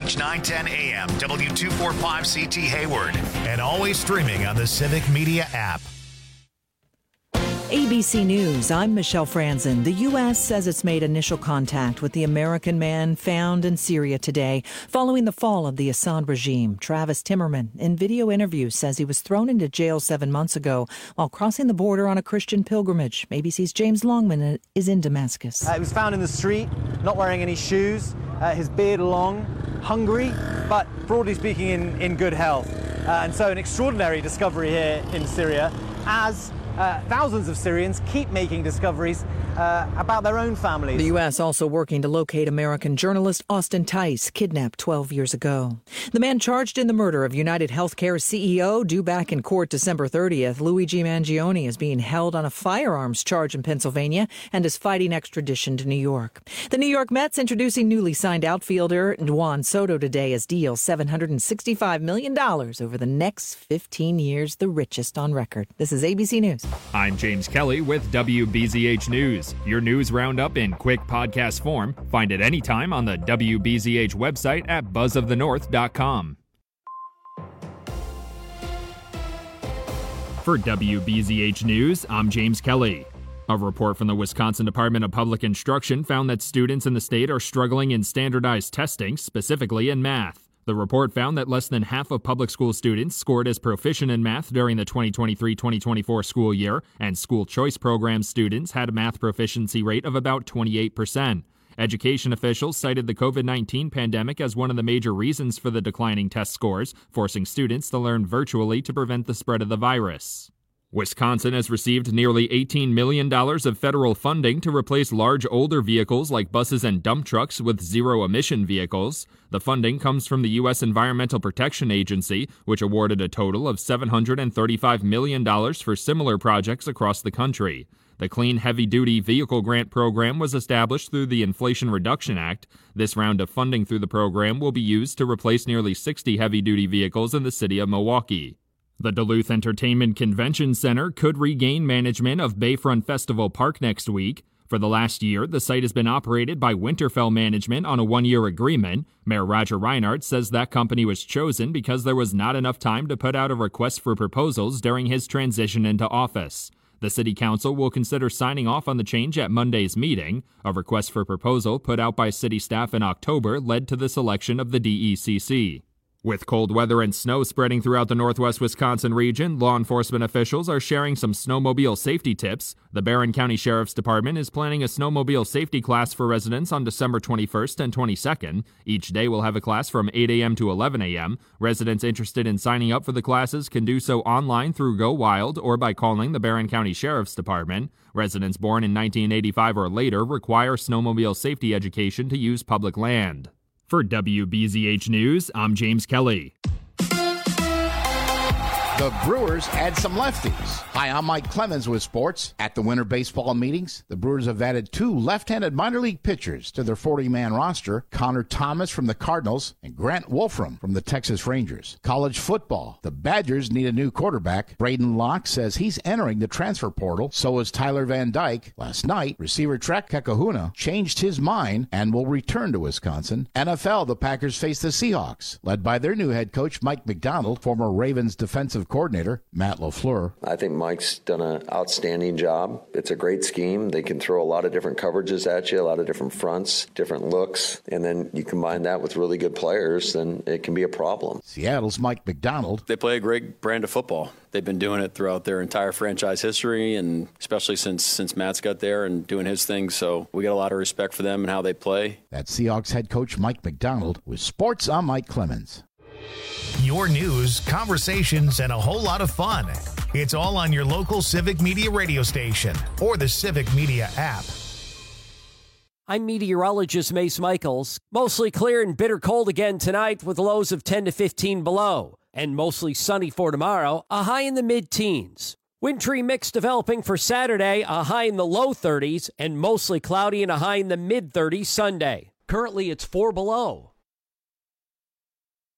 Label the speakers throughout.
Speaker 1: WBZH 910 AM, W245CT Hayward, and always streaming on the Civic Media app.
Speaker 2: ABC News, I'm Michelle Franzen. The U.S. says it's made initial contact with the American man found in Syria today following the fall of the Assad regime. Travis Timmerman, in video interview, says he was thrown into jail 7 months ago while crossing the border on a Christian pilgrimage. ABC's James Longman is in Damascus.
Speaker 3: He was found in the street, not wearing any shoes, his beard long, hungry, but broadly speaking in good health. And so an extraordinary discovery here in Syria as thousands of Syrians keep making discoveries about their own families.
Speaker 2: The U.S. also working to locate American journalist Austin Tice, kidnapped 12 years ago. The man charged in the murder of United Healthcare CEO, due back in court December 30th, Luigi Mangione, is being held on a firearms charge in Pennsylvania and is fighting extradition to New York. The New York Mets introducing newly signed outfielder Juan Soto today as deals $765 million over the next 15 years, the richest on record. This is ABC News.
Speaker 4: I'm James Kelly with WBZH News. Your news roundup in quick podcast form. Find it anytime on the WBZH website at buzzofthenorth.com. For WBZH News, I'm James Kelly. A report from the Wisconsin Department of Public Instruction found that students in the state are struggling in standardized testing, specifically in math. The report found that less than half of public school students scored as proficient in math during the 2023-2024 school year, and school choice program students had a math proficiency rate of about 28%. Education officials cited the COVID-19 pandemic as one of the major reasons for the declining test scores, forcing students to learn virtually to prevent the spread of the virus. Wisconsin has received nearly $18 million of federal funding to replace large older vehicles like buses and dump trucks with zero-emission vehicles. The funding comes from the U.S. Environmental Protection Agency, which awarded a total of $735 million for similar projects across the country. The Clean Heavy-Duty Vehicle Grant Program was established through the Inflation Reduction Act. This round of funding through the program will be used to replace nearly 60 heavy-duty vehicles in the city of Milwaukee. The Duluth Entertainment Convention Center could regain management of Bayfront Festival Park next week. For the last year, the site has been operated by Winterfell Management on a one-year agreement. Mayor Roger Reinhardt says that company was chosen because there was not enough time to put out a request for proposals during his transition into office. The City Council will consider signing off on the change at Monday's meeting. A request for proposal put out by city staff in October led to the selection of the DECC. With cold weather and snow spreading throughout the northwest Wisconsin region, law enforcement officials are sharing some snowmobile safety tips. The Barron County Sheriff's Department is planning a snowmobile safety class for residents on December 21st and 22nd. Each day will have a class from 8 a.m. to 11 a.m. Residents interested in signing up for the classes can do so online through Go Wild or by calling the Barron County Sheriff's Department. Residents born in 1985 or later require snowmobile safety education to use public land. For WBZH News, I'm James Kelly.
Speaker 5: The Brewers add some lefties. Hi, I'm Mike Clemens with sports. At the winter baseball meetings, the Brewers have added two left-handed minor league pitchers to their 40-man roster, Connor Thomas from the Cardinals and Grant Wolfram from the Texas Rangers. College football, the Badgers need a new quarterback. Braden Locke says he's entering the transfer portal. So is Tyler Van Dyke. Last night, receiver Trek Kekahuna changed his mind and will return to Wisconsin. NFL, the Packers face the Seahawks, led by their new head coach, Mike McDonald, former Ravens defensive coordinator Matt LaFleur.
Speaker 6: I think Mike's done an outstanding job. It's a great scheme. They can throw a lot of different coverages at you, a lot of different fronts, different looks, and then you combine that with really good players, then it can be a problem.
Speaker 5: Seattle's Mike McDonald.
Speaker 7: They play a great brand of football. They've been doing it throughout their entire franchise history, and especially since Matt's got there and doing his thing. So we got a lot of respect for them and how they play.
Speaker 5: That's Seahawks head coach Mike McDonald. With sports, I'm Mike Clemens.
Speaker 1: Your news, conversations, and a whole lot of fun. It's all on your local Civic Media radio station or the Civic Media app.
Speaker 8: I'm meteorologist Mace Michaels. Mostly clear and bitter cold again tonight with lows of 10 to 15 below. And mostly sunny for tomorrow, a high in the mid-teens. Wintry mix developing for Saturday, a high in the low 30s, and mostly cloudy and a high in the mid-30s Sunday. Currently, it's 4 below.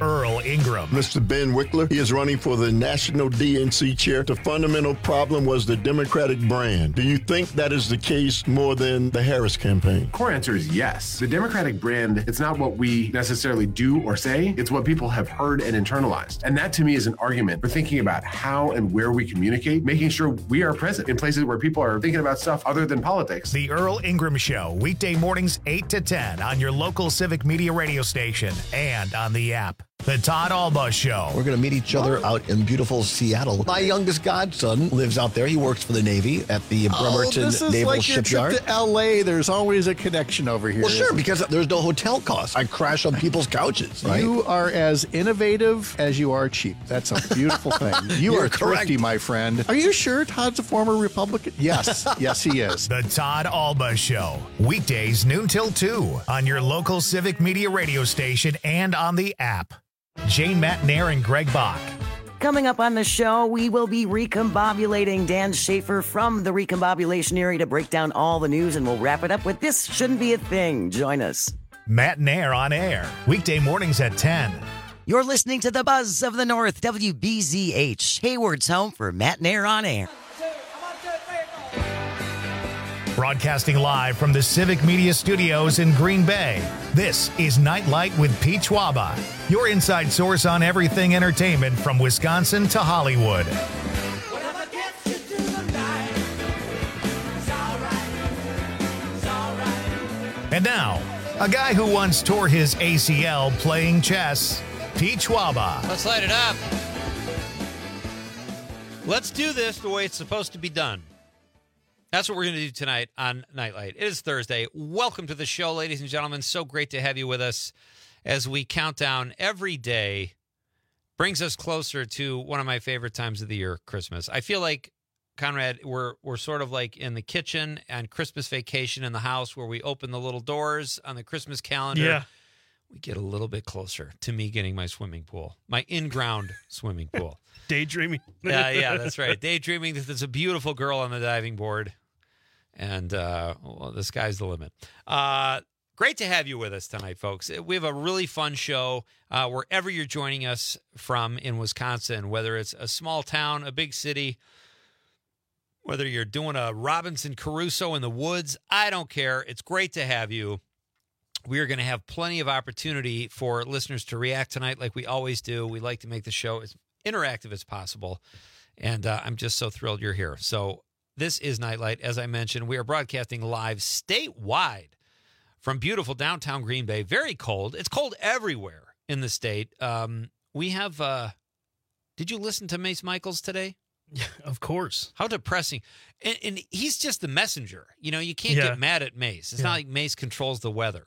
Speaker 1: Earl Ingram.
Speaker 9: Mr. Ben Wickler, he is running for the national DNC chair. The fundamental problem was the Democratic brand. Do you think that is the case more than the Harris campaign?
Speaker 10: Core answer is yes. The Democratic brand, it's not what we necessarily do or say, it's what people have heard and internalized. And that to me is an argument for thinking about how and where we communicate, making sure we are present in places where people are thinking about stuff other than politics.
Speaker 1: The Earl Ingram Show, weekday mornings 8 to 10 on your local Civic Media radio station and on the app. The Todd Alba Show.
Speaker 11: We're going to meet each other out in beautiful Seattle. My youngest godson lives out there. He works for the Navy at the Bremerton Naval Shipyard.
Speaker 12: Trip to L.A., there's always a connection over here.
Speaker 11: Well, sure, because there's no hotel costs. I crash on people's couches, right?
Speaker 12: You are as innovative as you are cheap. That's a beautiful thing. You are thrifty, my friend. Are you sure Todd's a former Republican? Yes. Yes, he is.
Speaker 1: The Todd Alba Show. Weekdays noon till 2 on your local Civic Media radio station and on the app. Jane Matnair and Greg Bach.
Speaker 13: Coming up on the show, we will be recombobulating Dan Schaefer from the recombobulation area to break down all the news, and we'll wrap it up with This Shouldn't Be a Thing. Join us.
Speaker 1: Matnair on air, weekday mornings at 10.
Speaker 13: You're listening to the Buzz of the North, WBZH, Hayward's home for Matnair on air.
Speaker 1: Broadcasting live from the Civic Media Studios in Green Bay, this is Nightlight with Pete Schwaba, your inside source on everything entertainment from Wisconsin to Hollywood. And now, a guy who once tore his ACL playing chess, Pete Schwaba.
Speaker 14: Let's light it up. Let's do this the way it's supposed to be done. That's what we're going to do tonight on Nightlight. It is Thursday. Welcome to the show, ladies and gentlemen. So great to have you with us as we count down every day. Brings us closer to one of my favorite times of the year, Christmas. I feel like, Conrad, we're sort of like in the kitchen on Christmas vacation in the house where we open the little doors on the Christmas calendar.
Speaker 15: Yeah.
Speaker 14: We get a little bit closer to me getting my swimming pool, my in-ground swimming pool.
Speaker 15: Daydreaming.
Speaker 14: Yeah, that's right. Daydreaming that there's a beautiful girl on the diving board. And, well, the sky's the limit. Great to have you with us tonight, folks. We have a really fun show wherever you're joining us from in Wisconsin, whether it's a small town, a big city, whether you're doing a Robinson Crusoe in the woods. I don't care. It's great to have you. We are going to have plenty of opportunity for listeners to react tonight like we always do. We like to make the show as interactive as possible. And I'm just so thrilled you're here. So this is Nightlight. As I mentioned, we are broadcasting live statewide from beautiful downtown Green Bay. Very cold. It's cold everywhere in the state. We have, did you listen to Mace Michaels today?
Speaker 15: Yeah, of course.
Speaker 14: How depressing. And he's just the messenger. You know, you can't get mad at Mace. It's not like Mace controls the weather.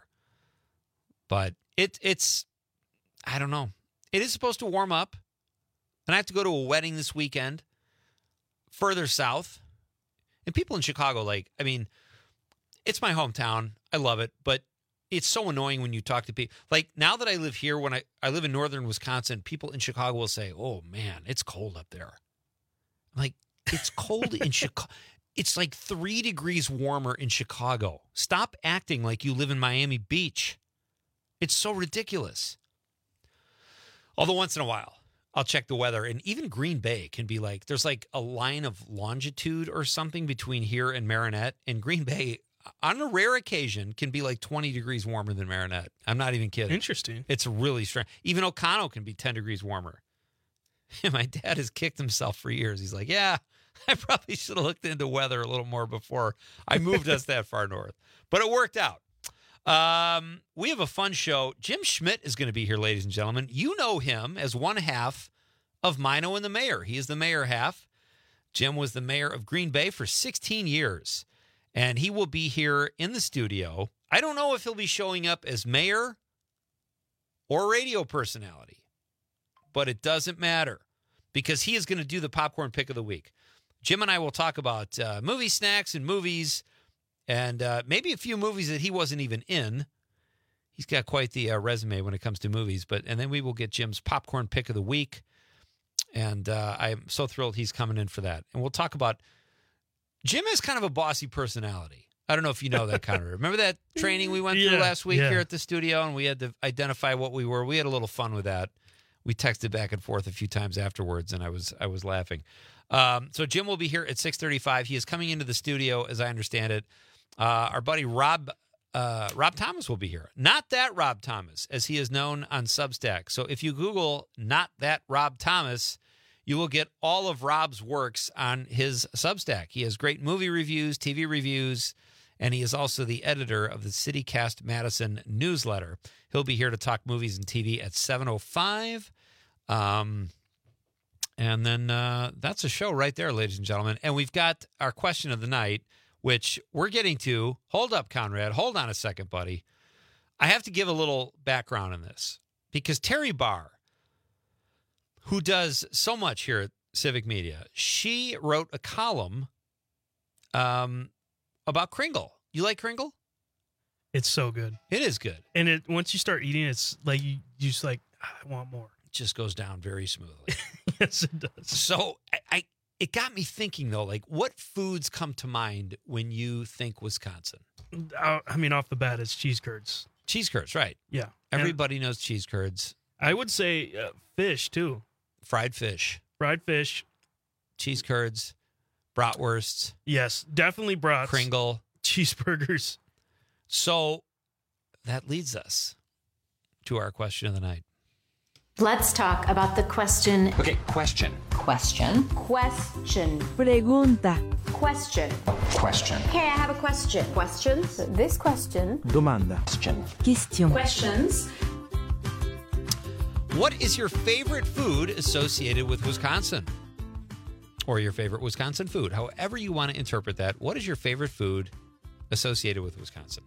Speaker 14: But it's, I don't know. It is supposed to warm up. And I have to go to a wedding this weekend further south. And people in Chicago, like, I mean, it's my hometown. I love it. But it's so annoying when you talk to people. Like, now that I live here, when I live in northern Wisconsin, people in Chicago will say, oh, man, it's cold up there. I'm like, it's cold in Chicago. It's like 3 degrees warmer in Chicago. Stop acting like you live in Miami Beach. It's so ridiculous. Although once in a while, I'll check the weather. And even Green Bay can be like, there's like a line of longitude or something between here and Marinette. And Green Bay, on a rare occasion, can be like 20 degrees warmer than Marinette. I'm not even kidding.
Speaker 15: Interesting.
Speaker 14: It's really strange. Even O'Connell can be 10 degrees warmer. And my dad has kicked himself for years. He's like, yeah, I probably should have looked into weather a little more before I moved us that far north. But it worked out. We have a fun show. Jim Schmidt is going to be here, ladies and gentlemen. You know him as one half of Mino and the Mayor. He is the mayor half. Jim was the mayor of Green Bay for 16 years, and he will be here in the studio. I don't know if he'll be showing up as mayor or radio personality, but it doesn't matter because he is going to do the popcorn pick of the week. Jim and I will talk about movie snacks and movies and maybe a few movies that he wasn't even in. He's got quite the resume when it comes to movies. And then we will get Jim's popcorn pick of the week. And I'm so thrilled he's coming in for that. And we'll talk about Jim has kind of a bossy personality. I don't know if you know that, Connor. Remember that training we went through last week here at the studio, and we had to identify what we were. We had a little fun with that. We texted back and forth a few times afterwards, and I was laughing. So Jim will be here at 6:35. He is coming into the studio, as I understand it. Our buddy Rob Thomas will be here. Not that Rob Thomas, as he is known on Substack. So if you Google "Not That Rob Thomas," you will get all of Rob's works on his Substack. He has great movie reviews, TV reviews, and he is also the editor of the CityCast Madison newsletter. He'll be here to talk movies and TV at 7:05. And then that's a show right there, ladies and gentlemen. And we've got our question of the night, which we're getting to. Hold up, Conrad. Hold on a second, buddy. I have to give a little background on this because Terry Barr, who does so much here at Civic Media, she wrote a column about Kringle. You like Kringle?
Speaker 15: It's so good.
Speaker 14: It is good.
Speaker 15: And once you start eating, it's like you just like, I want more.
Speaker 14: It just goes down very smoothly.
Speaker 15: Yes, it does.
Speaker 14: So it got me thinking, though, like what foods come to mind when you think Wisconsin?
Speaker 15: I mean, off the bat, it's cheese curds.
Speaker 14: Cheese curds, right.
Speaker 15: Yeah.
Speaker 14: Everybody knows cheese curds.
Speaker 15: I would say fish, too.
Speaker 14: Fried fish.
Speaker 15: Fried fish.
Speaker 14: Cheese curds. Bratwursts.
Speaker 15: Yes, definitely brats.
Speaker 14: Kringle.
Speaker 15: Cheeseburgers.
Speaker 14: So that leads us to our question of the night.
Speaker 16: Let's talk about the question.
Speaker 17: Okay, question.
Speaker 16: Question. Question.
Speaker 18: Pregunta.
Speaker 16: Question.
Speaker 17: Question.
Speaker 16: Hey, I have a question. Questions? This question.
Speaker 11: Domanda.
Speaker 18: Question.
Speaker 16: Questions.
Speaker 14: What is your favorite food associated with Wisconsin? Or your favorite Wisconsin food? However you want to interpret that. What is your favorite food associated with Wisconsin?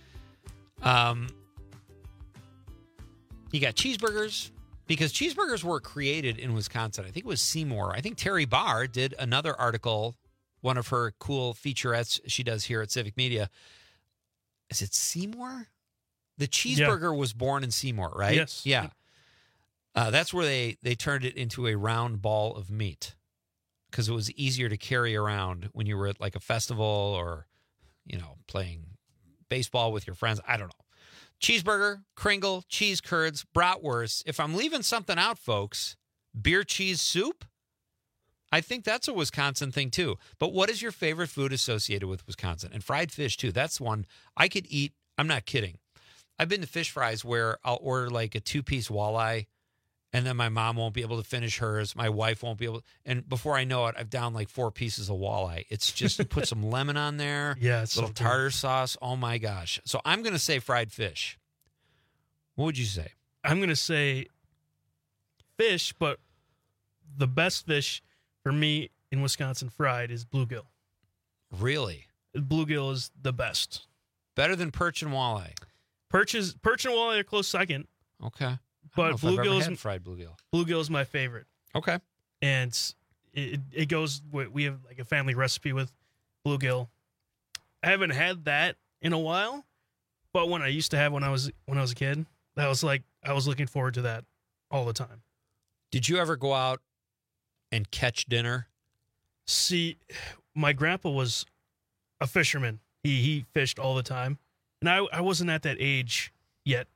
Speaker 14: You got cheeseburgers, because cheeseburgers were created in Wisconsin. I think it was Seymour. I think Terry Barr did another article, one of her cool featurettes she does here at Civic Media. Is it Seymour? The cheeseburger was born in Seymour, right?
Speaker 15: Yes.
Speaker 14: Yeah. That's where they turned it into a round ball of meat because it was easier to carry around when you were at like a festival or, playing baseball with your friends. I don't know. Cheeseburger, Kringle, cheese curds, bratwurst. If I'm leaving something out, folks, beer cheese soup, I think that's a Wisconsin thing too. But what is your favorite food associated with Wisconsin? And fried fish too. That's one I could eat. I'm not kidding. I've been to Fish Fries where I'll order like a 2-piece walleye and then my mom won't be able to finish hers. My wife won't be able to. And before I know it, I've down like 4 pieces of walleye. It's just put some lemon on there.
Speaker 15: Yeah, it's
Speaker 14: little
Speaker 15: so
Speaker 14: tartar sauce. Oh my gosh. So I'm going to say fried fish. What would you say?
Speaker 15: I'm going to say fish, but the best fish for me in Wisconsin fried is bluegill.
Speaker 14: Really?
Speaker 15: Bluegill is the best.
Speaker 14: Better than perch and walleye?
Speaker 15: Perch and walleye are close second.
Speaker 14: Okay.
Speaker 15: But bluegill is
Speaker 14: fried bluegill.
Speaker 15: Bluegill is my favorite.
Speaker 14: Okay.
Speaker 15: And it goes. We have like a family recipe with bluegill. I haven't had that in a while, but when I used to have when I was a kid, that was like I was looking forward to that all the time.
Speaker 14: Did you ever go out and catch dinner?
Speaker 15: See, my grandpa was a fisherman. He fished all the time, and I wasn't at that age yet.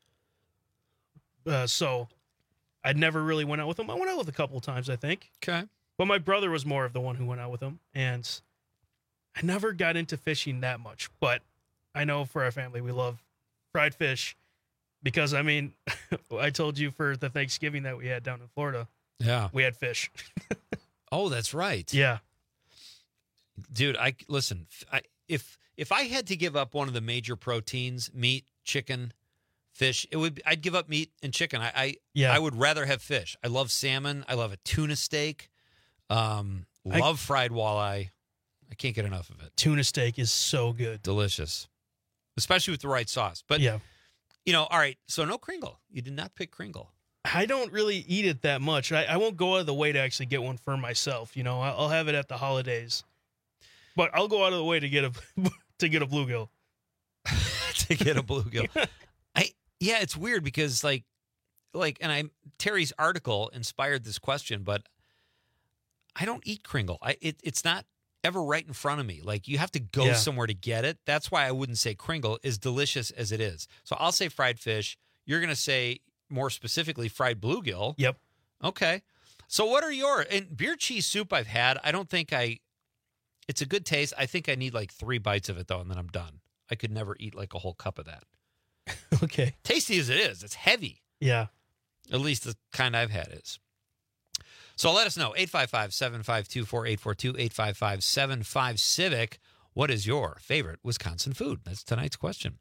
Speaker 15: So I never really went out with him. I went out with a couple of times, I think.
Speaker 14: Okay.
Speaker 15: But my brother was more of the one who went out with him. And I never got into fishing that much. But I know for our family, we love fried fish. Because, I mean, I told you for the Thanksgiving that we had down in Florida.
Speaker 14: Yeah.
Speaker 15: We had fish.
Speaker 14: Oh, that's right.
Speaker 15: Yeah.
Speaker 14: Dude, listen, if I had to give up one of the major proteins, meat, chicken, fish, I'd give up meat and chicken. I would rather have fish. I love salmon. I love a tuna steak. Love fried walleye. I can't get enough of it.
Speaker 15: Tuna steak is so good.
Speaker 14: Delicious. Especially with the right sauce. But,
Speaker 15: yeah.
Speaker 14: All right. So no Kringle. You did not pick Kringle.
Speaker 15: I don't really eat it that much. I won't go out of the way to actually get one for myself. I'll have it at the holidays. But I'll go out of the way to get a bluegill.
Speaker 14: To get a bluegill. Yeah, it's weird because Terry's article inspired this question, but I don't eat Kringle. It's not ever right in front of me. Like you have to go somewhere to get it. That's why I wouldn't say Kringle, as delicious as it is. So I'll say fried fish. You're going to say more specifically fried bluegill.
Speaker 15: Yep.
Speaker 14: Okay. So what are your, and beer cheese soup I've had, I don't think it's a good taste. I think I need like 3 bites of it though, and then I'm done. I could never eat like a whole cup of that.
Speaker 15: Okay.
Speaker 14: Tasty as it is, it's heavy.
Speaker 15: Yeah.
Speaker 14: At least the kind I've had is. So let us know, 855-752-4842, 855-75-CIVIC. What is your favorite Wisconsin food? That's tonight's question.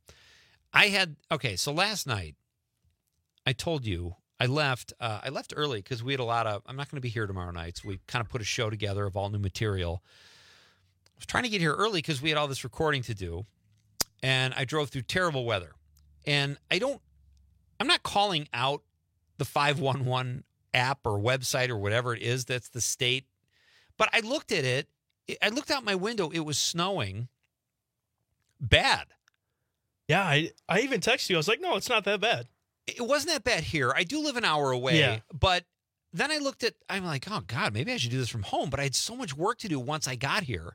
Speaker 14: So last night, I told you, I left early because we had I'm not going to be here tomorrow night, so we kind of put a show together of all new material. I was trying to get here early because we had all this recording to do, and I drove through terrible weather. And I'm not calling out the 511 app or website or whatever it is that's the state, but I looked at it. I looked out my window. It was snowing bad.
Speaker 15: Yeah, I even texted you. I was like, no, it's not that bad.
Speaker 14: It wasn't that bad here. I do live an hour away, but then I'm like, oh God, maybe I should do this from home. But I had so much work to do once I got here.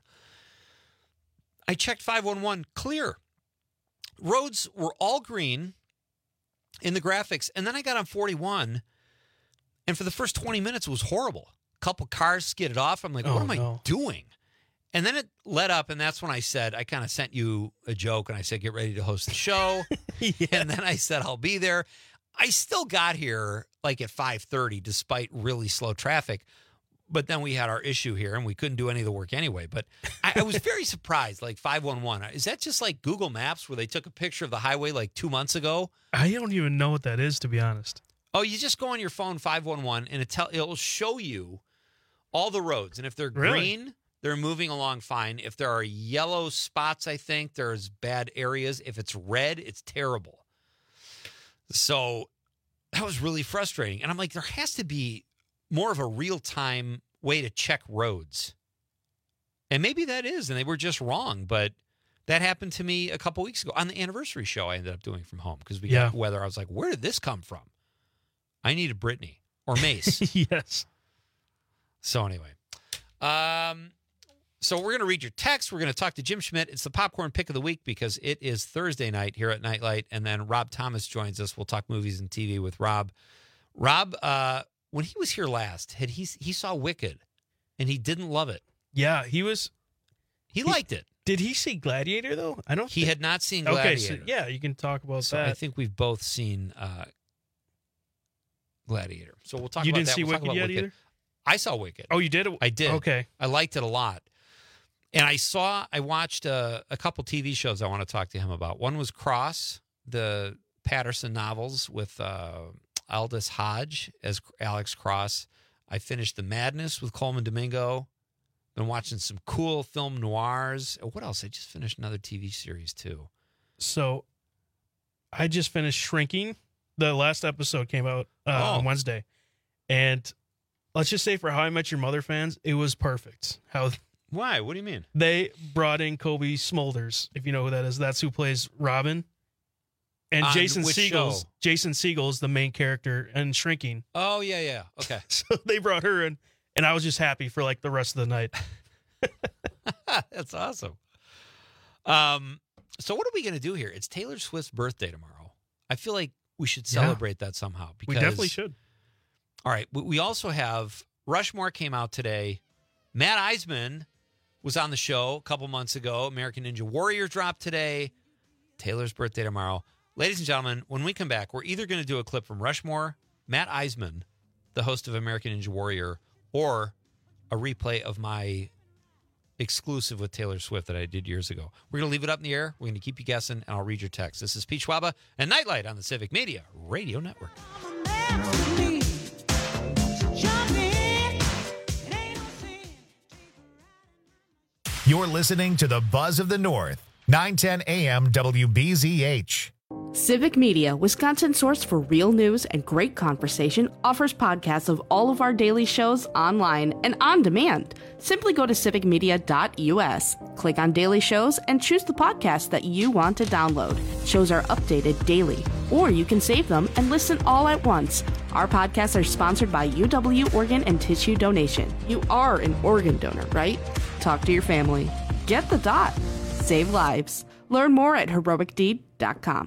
Speaker 14: I checked 511, clear. Roads were all green in the graphics. And then I got on 41, and for the first 20 minutes, it was horrible. A couple cars skidded off. I'm like, what am I doing? And then it let up, and that's when I kind of sent you a joke, and I said, get ready to host the show. And then I said, I'll be there. I still got here like at 5:30, despite really slow traffic. But then we had our issue here, and we couldn't do any of the work anyway. But I was very surprised, like 511. Is that just like Google Maps where they took a picture of the highway like 2 months ago?
Speaker 15: I don't even know what that is, to be honest.
Speaker 14: Oh, you just go on your phone, 511, and it'll show you all the roads. And if they're green, they're moving along fine. If there are yellow spots, I think there's bad areas. If it's red, it's terrible. So that was really frustrating. And I'm like, there has to be more of a real-time way to check roads. And maybe that is, and they were just wrong. But that happened to me a couple weeks ago. On the anniversary show, I ended up doing from home because we got weather. I was like, where did this come from? I needed Brittany or Mace.
Speaker 15: Yes.
Speaker 14: So anyway, so we're going to read your text. We're going to talk to Jim Schmidt. It's the popcorn pick of the week because it is Thursday night here at Nightlight. And then Rob Thomas joins us. We'll talk movies and TV with Rob. Rob, when he was here last, he saw Wicked, and he didn't love it.
Speaker 15: Yeah, he
Speaker 14: liked it.
Speaker 15: Did he see Gladiator, though?
Speaker 14: He had not seen Gladiator.
Speaker 15: Okay, so yeah, you can talk about that.
Speaker 14: I think we've both seen Gladiator. So we'll talk
Speaker 15: about that.
Speaker 14: You
Speaker 15: didn't see Wicked yet either?
Speaker 14: I saw Wicked.
Speaker 15: Oh, you did?
Speaker 14: I did.
Speaker 15: Okay.
Speaker 14: I liked it a lot. And I watched a couple TV shows I want to talk to him about. One was Cross, the Patterson novels with Aldous Hodge as Alex Cross. I finished The Madness with Coleman Domingo. Been watching some cool film noirs. What else? I just finished another TV series, too.
Speaker 15: So I just finished Shrinking. The last episode came out on Wednesday. And let's just say for How I Met Your Mother fans, it was perfect.
Speaker 14: Why? What do you mean?
Speaker 15: They brought in Kobe Smulders, if you know who that is. That's who plays Robin. And Jason Segel is the main character in Shrinking.
Speaker 14: Oh, yeah. Okay.
Speaker 15: So they brought her in, and I was just happy for like the rest of the night.
Speaker 14: That's awesome. So what are we going to do here? It's Taylor Swift's birthday tomorrow. I feel like we should celebrate that somehow. Because,
Speaker 15: we definitely should.
Speaker 14: All right. We also have Rushmore came out today. Matt Eisman was on the show a couple months ago. American Ninja Warrior dropped today. Taylor's birthday tomorrow. Ladies and gentlemen, when we come back, we're either going to do a clip from Rushmore, Matt Eisman, the host of American Ninja Warrior, or a replay of my exclusive with Taylor Swift that I did years ago. We're going to leave it up in the air. We're going to keep you guessing, and I'll read your text. This is Pete Schwaba and Nightlight on the Civic Media Radio Network.
Speaker 1: You're listening to the Buzz of the North, 910 AM WBZH.
Speaker 17: Civic Media, Wisconsin's source for real news and great conversation, offers podcasts of all of our daily shows online and on demand. Simply go to civicmedia.us, click on daily shows, and choose the podcast that you want to download. Shows are updated daily, or you can save them and listen all at once. Our podcasts are sponsored by UW Organ and Tissue Donation. You are an organ donor, right? Talk to your family. Get the dot. Save lives. Learn more at heroicdeed.com.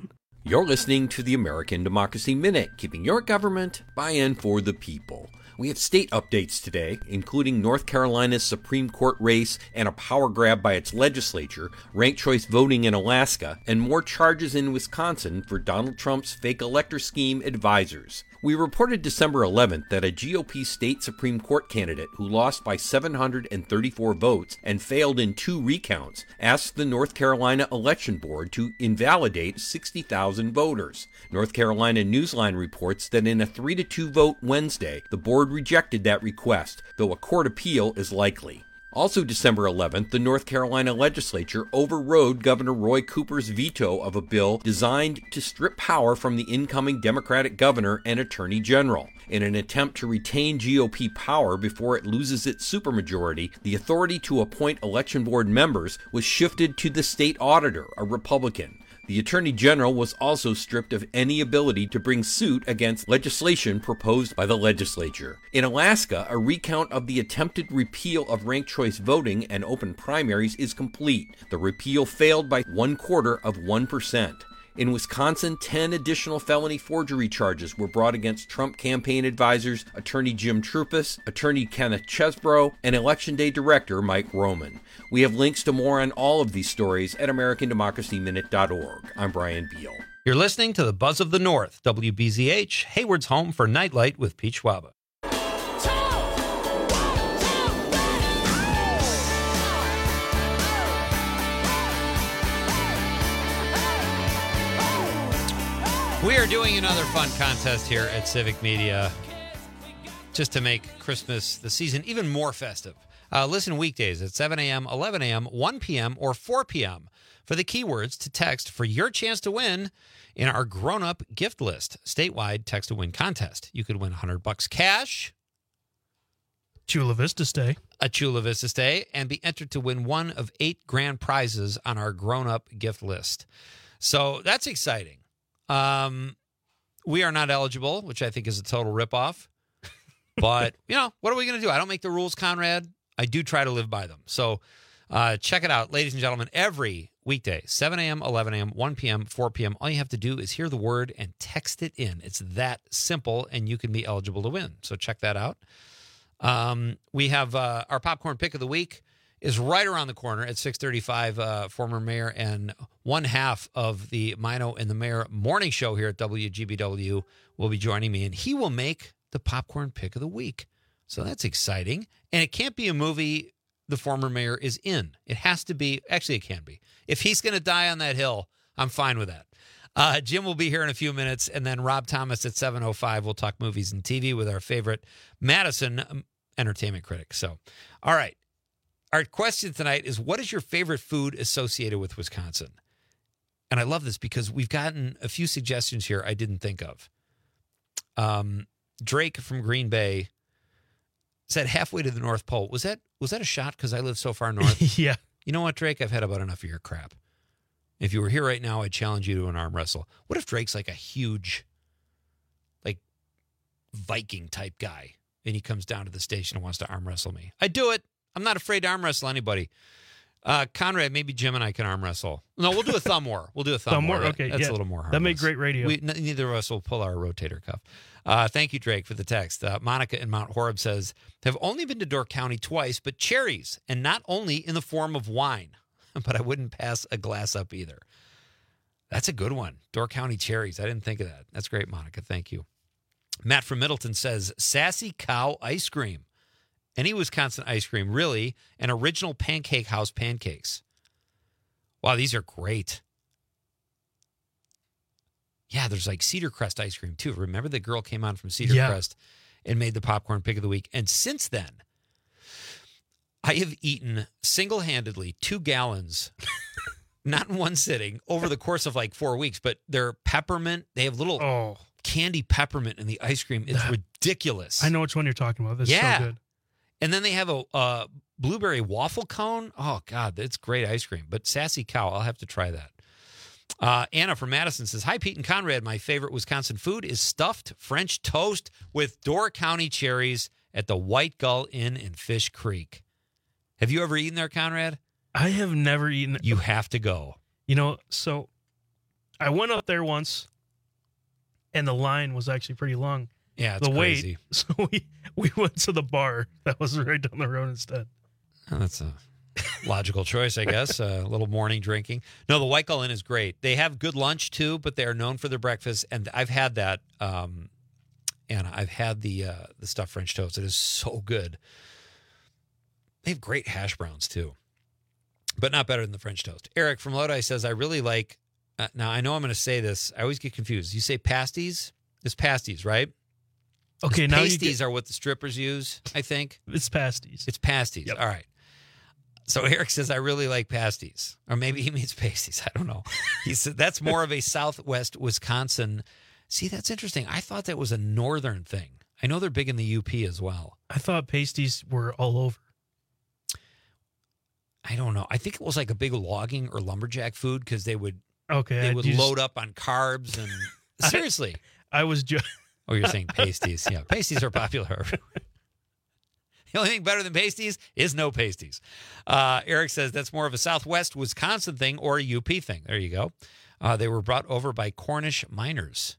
Speaker 19: You're listening to the American Democracy Minute, keeping your government by and for the people. We have state updates today, including North Carolina's Supreme Court race and a power grab by its legislature, ranked choice voting in Alaska, and more charges in Wisconsin for Donald Trump's fake elector scheme advisors. We reported December 11th that a GOP state Supreme Court candidate who lost by 734 votes and failed in 2 recounts asked the North Carolina Election Board to invalidate 60,000 voters. North Carolina Newsline reports that in a 3-2 vote Wednesday, the board rejected that request, though a court appeal is likely. Also December 11th, the North Carolina legislature overrode Governor Roy Cooper's veto of a bill designed to strip power from the incoming Democratic governor and attorney general. In an attempt to retain GOP power before it loses its supermajority, the authority to appoint election board members was shifted to the state auditor, a Republican. The Attorney General was also stripped of any ability to bring suit against legislation proposed by the legislature. In Alaska, a recount of the attempted repeal of ranked choice voting and open primaries is complete. The repeal failed by 0.25%. In Wisconsin, 10 additional felony forgery charges were brought against Trump campaign advisors Attorney Jim Trupus, Attorney Kenneth Chesbrough, and Election Day Director Mike Roman. We have links to more on all of these stories at AmericanDemocracyMinute.org. I'm Brian Beal.
Speaker 14: You're listening to the Buzz of the North, WBZH, Hayward's home for Nightlight with Pete Schwaba. We are doing another fun contest here at Civic Media just to make Christmas, the season, even more festive. Listen weekdays at 7 a.m., 11 a.m., 1 p.m., or 4 p.m. for the keywords to text for your chance to win in our grown-up gift list, statewide text-to-win contest. You could win $100 cash,
Speaker 15: Chula Vista Stay,
Speaker 14: a Chula Vista Stay, and be entered to win one of 8 grand prizes on our grown-up gift list. So that's exciting. We are not eligible, which I think is a total ripoff. But, what are we going to do? I don't make the rules, Conrad. I do try to live by them. So check it out, ladies and gentlemen, every weekday, 7 a.m., 11 a.m., 1 p.m., 4 p.m. All you have to do is hear the word and text it in. It's that simple, and you can be eligible to win. So check that out. We have our popcorn pick of the week is right around the corner at 6:35. Former mayor and one half of the Mino and the Mayor morning show here at WGBW will be joining me, and he will make the popcorn pick of the week. So that's exciting. And it can't be a movie the former mayor is in. It has to be, actually it can be. If he's going to die on that hill, I'm fine with that. Jim will be here in a few minutes, and then Rob Thomas at 7:05 will talk movies and TV with our favorite Madison entertainment critic. So, all right. Our question tonight is, what is your favorite food associated with Wisconsin? And I love this because we've gotten a few suggestions here I didn't think of. Drake from Green Bay said halfway to the North Pole. Was that a shot because I live so far north?
Speaker 15: Yeah.
Speaker 14: You know what, Drake? I've had about enough of your crap. If you were here right now, I'd challenge you to an arm wrestle. What if Drake's like a huge, like, Viking type guy, and he comes down to the station and wants to arm wrestle me? I'd do it. I'm not afraid to arm wrestle anybody. Conrad, maybe Jim and I can arm wrestle. No, we'll do a thumb war. We'll do a thumb war.
Speaker 15: Okay,
Speaker 14: that's
Speaker 15: yeah.
Speaker 14: a little more harmless.
Speaker 15: That made great radio.
Speaker 14: Neither of us will pull our rotator cuff. Thank you, Drake, for the text. Monica in Mount Horeb says, have only been to Door County twice, but cherries, and not only in the form of wine. But I wouldn't pass a glass up either. That's a good one. Door County cherries. I didn't think of that. That's great, Monica. Thank you. Matt from Middleton says, Sassy Cow ice cream. Any Wisconsin ice cream, really, and original Pancake House pancakes. Wow, these are great. Yeah, there's like Cedar Crest ice cream, too. Remember the girl came on from Cedar Crest and made the popcorn pick of the week? And since then, I have eaten single-handedly 2 gallons, not in one sitting, over the course of like 4 weeks. But they're peppermint. They have little candy peppermint in the ice cream. It's ridiculous.
Speaker 15: I know which one you're talking about. This is so good.
Speaker 14: And then they have a blueberry waffle cone. Oh, God, that's great ice cream. But Sassy Cow, I'll have to try that. Anna from Madison says, hi, Pete and Conrad. My favorite Wisconsin food is stuffed French toast with Door County cherries at the White Gull Inn in Fish Creek. Have you ever eaten there, Conrad?
Speaker 15: I have never eaten.
Speaker 14: You have to go.
Speaker 15: So I went up there once, and the line was actually pretty long.
Speaker 14: Yeah, it's crazy.
Speaker 15: So we went to the bar that was right down the road instead.
Speaker 14: Oh, that's a logical choice, I guess. A little morning drinking. No, the White Gull Inn is great. They have good lunch too, but they are known for their breakfast, and I've had that. And I've had the stuffed French toast. It is so good. They have great hash browns too, but not better than the French toast. Eric from Lodi says, I really like. Now I know I'm going to say this. I always get confused. You say pasties? It's pasties, right?
Speaker 15: Okay, now
Speaker 14: pasties are what the strippers use, I think.
Speaker 15: It's pasties.
Speaker 14: It's pasties. Yep. All right. So Eric says, I really like pasties. Or maybe he means pasties. I don't know. He said that's more of a Southwest Wisconsin. See, that's interesting. I thought that was a northern thing. I know they're big in the UP as well.
Speaker 15: I thought pasties were all over.
Speaker 14: I don't know. I think it was like a big logging or lumberjack food because they would
Speaker 15: just
Speaker 14: load up on carbs and seriously.
Speaker 15: I was just.
Speaker 14: Oh, you're saying pasties. Yeah, pasties are popular. The only thing better than pasties is no pasties. Eric says that's more of a Southwest Wisconsin thing or a UP thing. There you go. They were brought over by Cornish miners.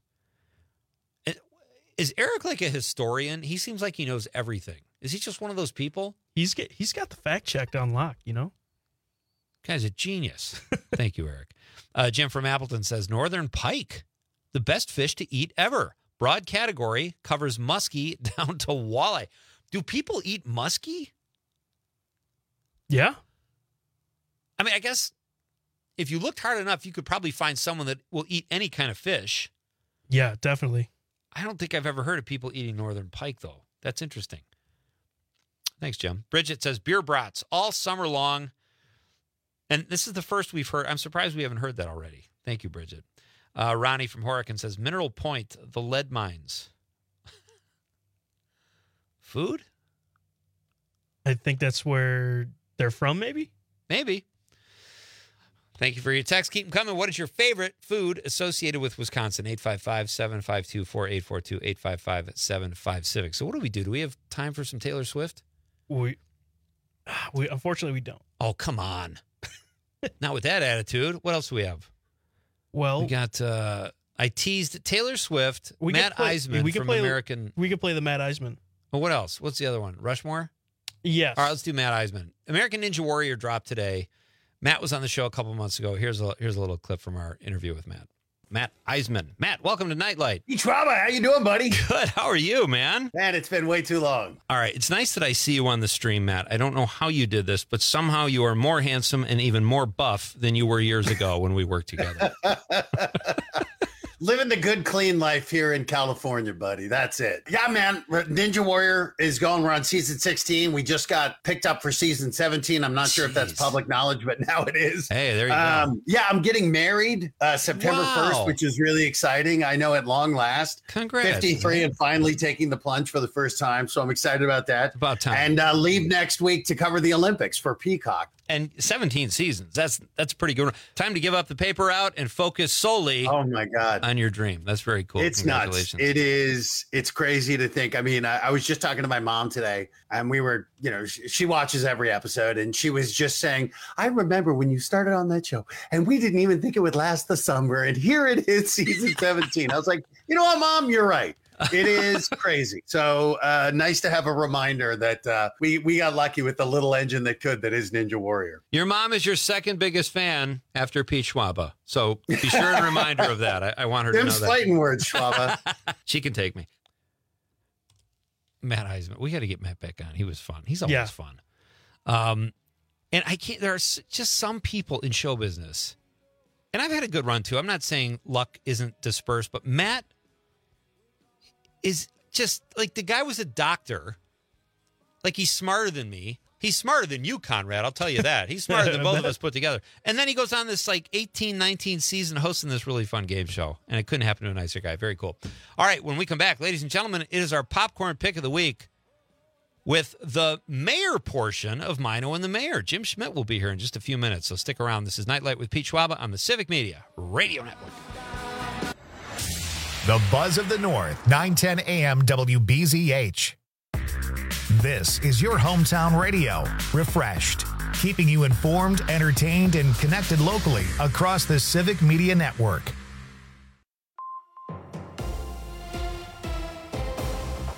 Speaker 14: Is Eric like a historian? He seems like he knows everything. Is he just one of those people?
Speaker 15: He's got the fact checked on lock, you know?
Speaker 14: Guy's a genius. Thank you, Eric. Jim from Appleton says northern pike, the best fish to eat ever. Broad category, covers muskie down to walleye. Do people eat muskie?
Speaker 15: Yeah.
Speaker 14: I mean, I guess if you looked hard enough, you could probably find someone that will eat any kind of fish.
Speaker 15: Yeah, definitely.
Speaker 14: I don't think I've ever heard of people eating northern pike, though. That's interesting. Thanks, Jim. Bridget says beer brats all summer long. And this is the first we've heard. I'm surprised we haven't heard that already. Thank you, Bridget. Ronnie from Horican says Mineral Point, the lead mines. Food?
Speaker 15: I think that's where they're from, maybe?
Speaker 14: Maybe. Thank you for your text. Keep them coming. What is your favorite food associated with Wisconsin? 855-752-4842, 855-75-CIVIC. So what do we do? Do we have time for some Taylor Swift?
Speaker 15: We unfortunately, we don't.
Speaker 14: Oh, come on. Not with that attitude. What else do we have?
Speaker 15: Well,
Speaker 14: we got, I teased Taylor Swift, Matt Eisman from American.
Speaker 15: We could play the Matt Eisman.
Speaker 14: Well, what else? What's the other one? Rushmore?
Speaker 15: Yes.
Speaker 14: All right, let's do Matt Eisman. American Ninja Warrior dropped today. Matt was on the show a couple months ago. Here's a little clip from our interview with Matt. Matt Eisman. Matt, welcome to Nightlight.
Speaker 20: Hey, Trauma, how you doing, buddy?
Speaker 14: Good. How are you, man?
Speaker 20: Man, it's been way too long.
Speaker 14: All right. It's nice that I see you on the stream, Matt. I don't know how you did this, but somehow you are more handsome and even more buff than you were years ago when we worked together.
Speaker 20: Living the good, clean life here in California, buddy. That's it. Yeah, man. Ninja Warrior is going. We're on season 16. We just got picked up for season 17. I'm not sure if that's public knowledge, but now it is.
Speaker 14: Hey, there you go.
Speaker 20: Yeah, I'm getting married September 1st, which is really exciting. I know at long last.
Speaker 14: Congrats.
Speaker 20: 53 and finally taking the plunge for the first time. So I'm excited about that.
Speaker 14: It's about time.
Speaker 20: And leave next week to cover the Olympics for Peacock.
Speaker 14: And 17 seasons. That's pretty good. Time to give up the paper route and focus solely
Speaker 20: oh my God.
Speaker 14: on your dream. That's very cool.
Speaker 20: It's nuts. It is. It's crazy to think. I mean, I was just talking to my mom today and we were, she watches every episode and she was just saying, I remember when you started on that show and we didn't even think it would last the summer. And here it is, season 17. I was like, you know what, Mom, you're right. It is crazy. So nice to have a reminder that we got lucky with the little engine that is Ninja Warrior.
Speaker 14: Your mom is your second biggest fan after Pete Schwaba. So be sure and remind her of that. I want her to know that.
Speaker 20: Them fighting words, Schwaba.
Speaker 14: She can take me. Matt Eisman. We got to get Matt back on. He was fun. He's always fun. And I can't, there are just some people in show business, and I've had a good run too. I'm not saying luck isn't dispersed, but Matt is just like the guy was a doctor. Like he's smarter than me. He's smarter than you, Conrad. I'll tell you that. He's smarter than both of us put together. And then he goes on this like 18, 19 season hosting this really fun game show. And it couldn't happen to a nicer guy. Very cool. All right. When we come back, ladies and gentlemen, it is our popcorn pick of the week with the mayor portion of Mino and the Mayor. Jim Schmidt will be here in just a few minutes. So stick around. This is Nightlight with Pete Schwaba on the Civic Media Radio Network.
Speaker 1: The Buzz of the North, 910 AM WBZH. This is your hometown radio, refreshed, keeping you informed, entertained, and connected locally across the Civic Media Network.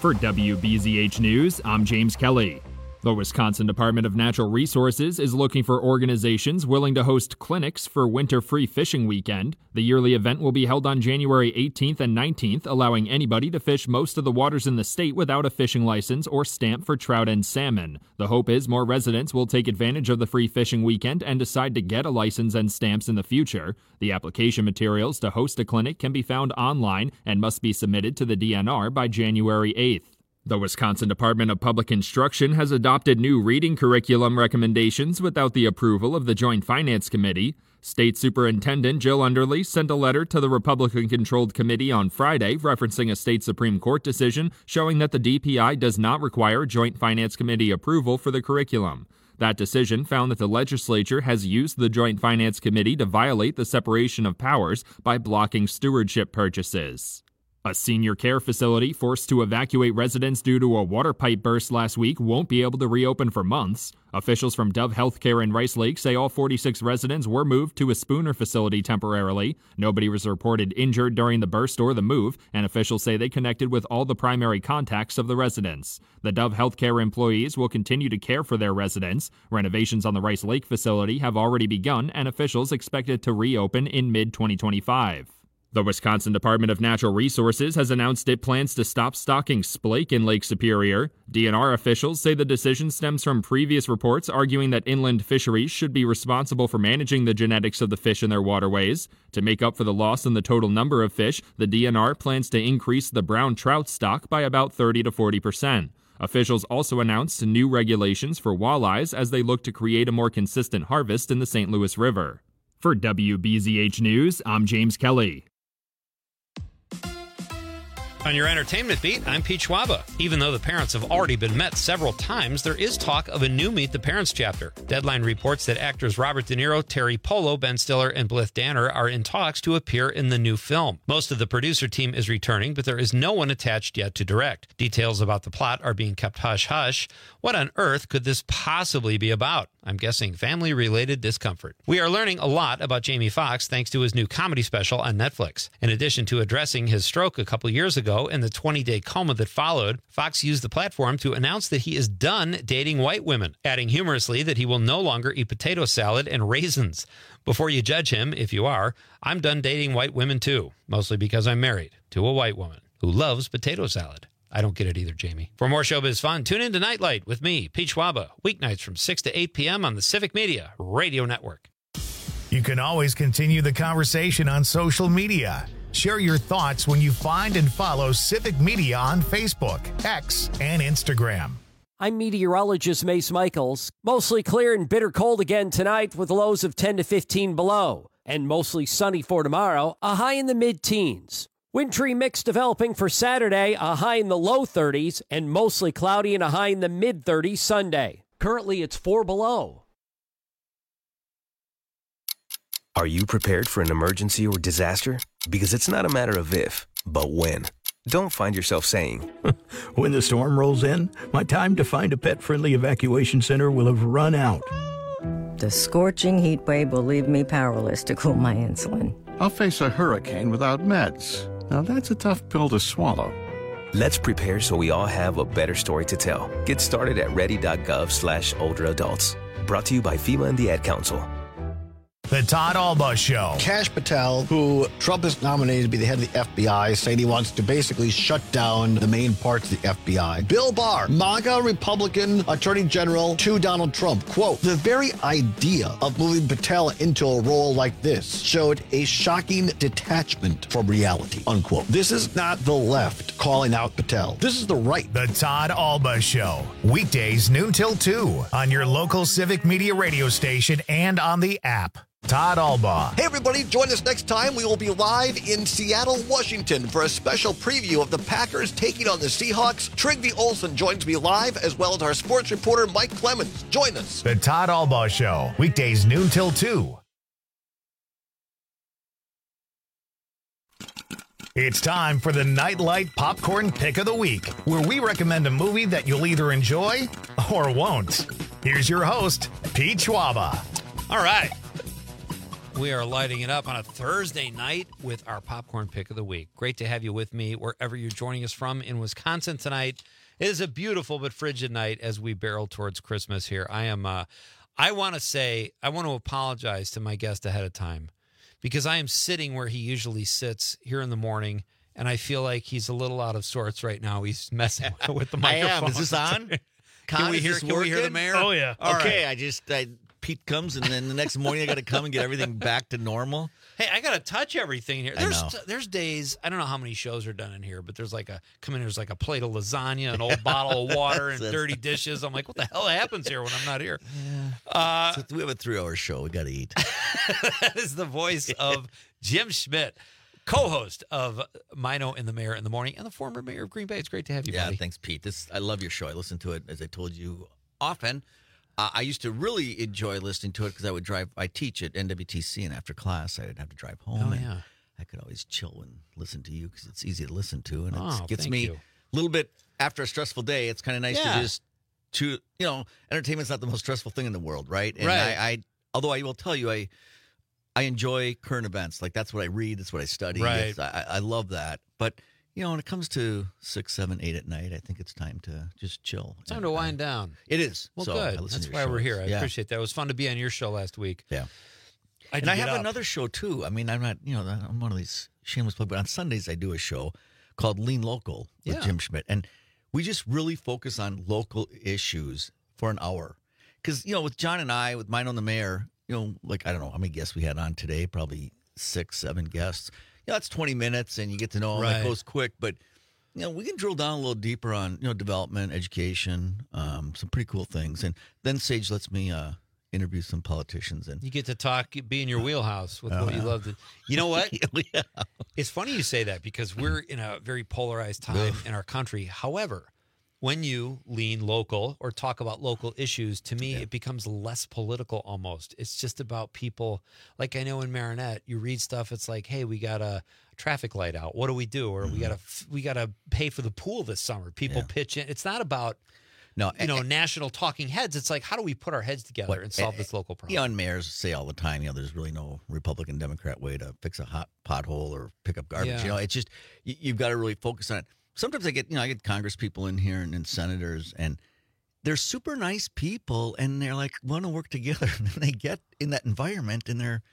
Speaker 4: For WBZH News, I'm James Kelly. The Wisconsin Department of Natural Resources is looking for organizations willing to host clinics for Winter Free Fishing Weekend. The yearly event will be held on January 18th and 19th, allowing anybody to fish most of the waters in the state without a fishing license or stamp for trout and salmon. The hope is more residents will take advantage of the free fishing weekend and decide to get a license and stamps in the future. The application materials to host a clinic can be found online and must be submitted to the DNR by January 8th. The Wisconsin Department of Public Instruction has adopted new reading curriculum recommendations without the approval of the Joint Finance Committee. State Superintendent Jill Underly sent a letter to the Republican-controlled committee on Friday referencing a state Supreme Court decision showing that the DPI does not require Joint Finance Committee approval for the curriculum. That decision found that the legislature has used the Joint Finance Committee to violate the separation of powers by blocking stewardship purchases. A senior care facility forced to evacuate residents due to a water pipe burst last week won't be able to reopen for months. Officials from Dove Healthcare in Rice Lake say all 46 residents were moved to a Spooner facility temporarily. Nobody was reported injured during the burst or the move, and officials say they connected with all the primary contacts of the residents. The Dove Healthcare employees will continue to care for their residents. Renovations on the Rice Lake facility have already begun, and officials expect it to reopen in mid-2025. The Wisconsin Department of Natural Resources has announced it plans to stop stocking splake in Lake Superior. DNR officials say the decision stems from previous reports arguing that inland fisheries should be responsible for managing the genetics of the fish in their waterways. To make up for the loss in the total number of fish, the DNR plans to increase the brown trout stock by about 30 to 40%. Officials also announced new regulations for walleyes as they look to create a more consistent harvest in the St. Louis River. For WBZH News, I'm James Kelly.
Speaker 14: On your entertainment beat, I'm Pete Schwaba. Even though the parents have already been met several times, there is talk of a new Meet the Parents chapter. Deadline reports that actors Robert De Niro, Terry Polo, Ben Stiller, and Blythe Danner are in talks to appear in the new film. Most of the producer team is returning, but there is no one attached yet to direct. Details about the plot are being kept hush-hush. What on earth could this possibly be about? I'm guessing family-related discomfort. We are learning a lot about Jamie Foxx thanks to his new comedy special on Netflix. In addition to addressing his stroke a couple years ago and the 20-day coma that followed, Foxx used the platform to announce that he is done dating white women, adding humorously that he will no longer eat potato salad and raisins. Before you judge him, if you are, I'm done dating white women too, mostly because I'm married to a white woman who loves potato salad. I don't get it either, Jamie. For more showbiz fun, tune in to Nightlight with me, Pete Schwaba, weeknights from 6 to 8 p.m. on the Civic Media Radio Network.
Speaker 1: You can always continue the conversation on social media. Share your thoughts when you find and follow Civic Media on Facebook, X, and Instagram.
Speaker 8: I'm meteorologist Mace Michaels. Mostly clear and bitter cold again tonight with lows of 10 to 15 below. And mostly sunny for tomorrow, a high in the mid-teens. Wintry mix developing for Saturday, a high in the low 30s, and mostly cloudy and a high in the mid-30s Sunday. Currently, it's 4 below.
Speaker 21: Are you prepared for an emergency or disaster? Because it's not a matter of if, but when. Don't find yourself saying,
Speaker 22: when the storm rolls in, my time to find a pet-friendly evacuation center will have run out.
Speaker 23: The scorching heat wave will leave me powerless to cool my insulin.
Speaker 24: I'll face a hurricane without meds. Now that's a tough pill to swallow.
Speaker 21: Let's prepare so we all have a better story to tell. Get started at ready.gov/older-adults. Brought to you by FEMA and the Ad Council.
Speaker 1: The Todd Alba Show.
Speaker 11: Kash Patel, who Trump has nominated to be the head of the FBI, saying he wants to basically shut down the main parts of the FBI. Bill Barr, MAGA Republican Attorney General to Donald Trump. Quote, the very idea of moving Patel into a role like this showed a shocking detachment from reality, unquote. This is not the left calling out Patel. This is the right.
Speaker 1: The Todd Alba Show. Weekdays noon till 2 on your local Civic Media radio station and on the app. Todd Alba.
Speaker 11: Hey, everybody, join us next time. We will be live in Seattle, Washington for a special preview of the Packers taking on the Seahawks. Trygve Olsen joins me live, as well as our sports reporter, Mike Clemens. Join us.
Speaker 1: The Todd Alba Show, weekdays noon till 2. It's time for the Nightlight Popcorn Pick of the Week, where we recommend a movie that you'll either enjoy or won't. Here's your host, Pete Schwaba.
Speaker 14: All right. We are lighting it up on a Thursday night with our popcorn pick of the week. Great to have you with me wherever you're joining us from in Wisconsin tonight. It is a beautiful but frigid night as we barrel towards Christmas here. I want to apologize to my guest ahead of time because I am sitting where he usually sits here in the morning, and I feel like he's a little out of sorts right now. He's messing with the microphone.
Speaker 2: I am. Is this on?
Speaker 14: Can we hear the mayor?
Speaker 15: Oh, yeah.
Speaker 2: Okay,
Speaker 14: right.
Speaker 2: Pete comes, and then the next morning I got to come and get everything back to normal.
Speaker 14: Hey, I got to touch everything here. There's days, I don't know how many shows are done in here, but there's like a plate of lasagna, an old bottle of water, and dirty dishes. I'm like, what the hell happens here when I'm not here?
Speaker 2: Yeah. So we have a 3-hour show. We got to eat.
Speaker 14: That is the voice of Jim Schmidt, co-host of Mino and the Mayor in the Morning, and the former mayor of Green Bay. It's great to have you, buddy.
Speaker 2: Yeah, thanks, Pete. I love your show. I listen to it, as I told you, often. I used to really enjoy listening to it because I teach at NWTC, and after class, I didn't have to drive home. I could always chill and listen to you because it's easy to listen to, and it gets me a little bit after a stressful day. It's kind of nice to entertainment's not the most stressful thing in the world, right? And
Speaker 14: right.
Speaker 2: Although I will tell you, I enjoy current events. Like, that's what I read. That's what I study.
Speaker 14: Right.
Speaker 2: I love that. But, when it comes to 6, 7, 8 at night, I think it's time to just chill.
Speaker 14: It's time to wind down.
Speaker 2: It is.
Speaker 14: Well,
Speaker 2: so
Speaker 14: good. That's why we're here. I appreciate that. It was fun to be on your show last week.
Speaker 2: Yeah. I have another show, too. I mean, I'm not, I'm one of these shameless plugs, but on Sundays I do a show called Lean Local with Jim Schmidt. And we just really focus on local issues for an hour. Because, with John and I, with Mine on the Mayor, I don't know how many guests we had on today, probably 6, 7 guests. That's 20 minutes, and you get to know them. It goes quick, but we can drill down a little deeper on development, education, some pretty cool things. And then Sage lets me interview some politicians, and
Speaker 14: you get to talk, be in your wheelhouse with what you love to. You know what?
Speaker 2: Yeah.
Speaker 14: It's funny you say that because we're in a very polarized time in our country. However, when you lean local or talk about local issues, to me, it becomes less political almost. It's just about people. Like, I know in Marinette, you read stuff. It's like, hey, we got a traffic light out. What do we do? Or we got to pay for the pool this summer. People pitch in. It's not about national talking heads. It's like, how do we put our heads together and solve this local problem?
Speaker 2: And mayors say all the time, there's really no Republican Democrat way to fix a hot pothole or pick up garbage.
Speaker 14: Yeah.
Speaker 2: It's just you've got to really focus on it. Sometimes I get Congress people in here and senators, and they're super nice people, and they're like want to work together. And then they get in that environment, and they're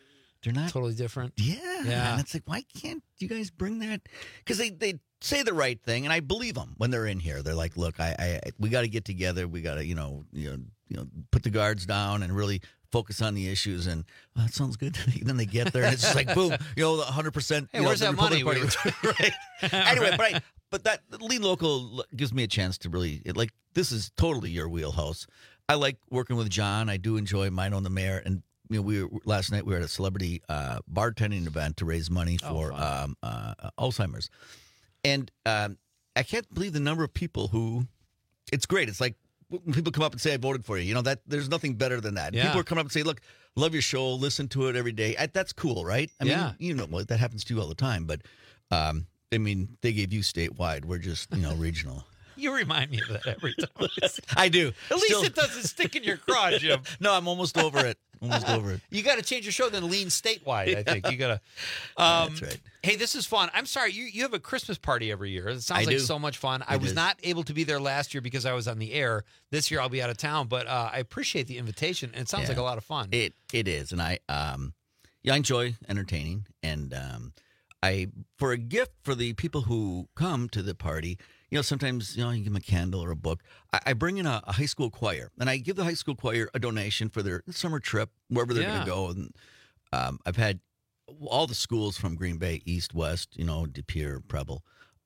Speaker 2: not
Speaker 14: totally different.
Speaker 2: Yeah. And it's like, why can't you guys bring that? Because they say the right thing, and I believe them when they're in here. They're like, look, we got to get together. We got to put the guards down and really focus on the issues. And that sounds good. Then they get there, and it's just like boom, 100%.
Speaker 14: Hey, where's that money?
Speaker 2: Right. Anyway, but that Lean Local gives me a chance to really this is totally your wheelhouse. I like working with John. I do enjoy Mine on the Mayor, and last night we were at a celebrity bartending event to raise money for Alzheimer's, and I can't believe the number of people who. It's great. It's like when people come up and say I voted for you. That there's nothing better than that.
Speaker 14: Yeah.
Speaker 2: People are coming up and say, look, love your show, listen to it every day. That's cool, right? I mean, that happens to you all the time, but. They gave you statewide. We're just, regional.
Speaker 14: You remind me of that every time.
Speaker 2: I do.
Speaker 14: At least it doesn't stick in your craw, Jim.
Speaker 2: No, I'm almost over it.
Speaker 14: You got to change your show, then lean statewide, I think. You got to.
Speaker 2: That's right.
Speaker 14: Hey, this is fun. I'm sorry. You have a Christmas party every year. It sounds like so much fun. I was not able to be there last year because I was on the air. This year I'll be out of town, but I appreciate the invitation, and it sounds like a lot of fun.
Speaker 2: It is, and I enjoy entertaining, and for a gift for the people who come to the party, sometimes, you give them a candle or a book. I bring in a high school choir, and I give the high school choir a donation for their summer trip, wherever they're going to go. And I've had all the schools from Green Bay, East, West, De Pere, Preble.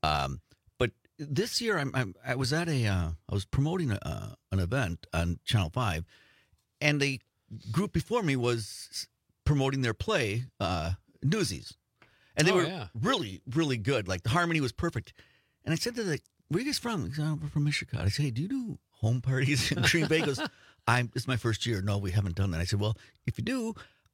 Speaker 2: But this year, I was at I was promoting an event on Channel 5, and the group before me was promoting their play, Newsies. And they were really, really good. Like, the harmony was perfect. And I said to them, where are you guys from? He said, we're from Michigan. I said, hey, do you do home parties in Green Bay? He goes, this is my first year. No, we haven't done that. I said, well, if you do,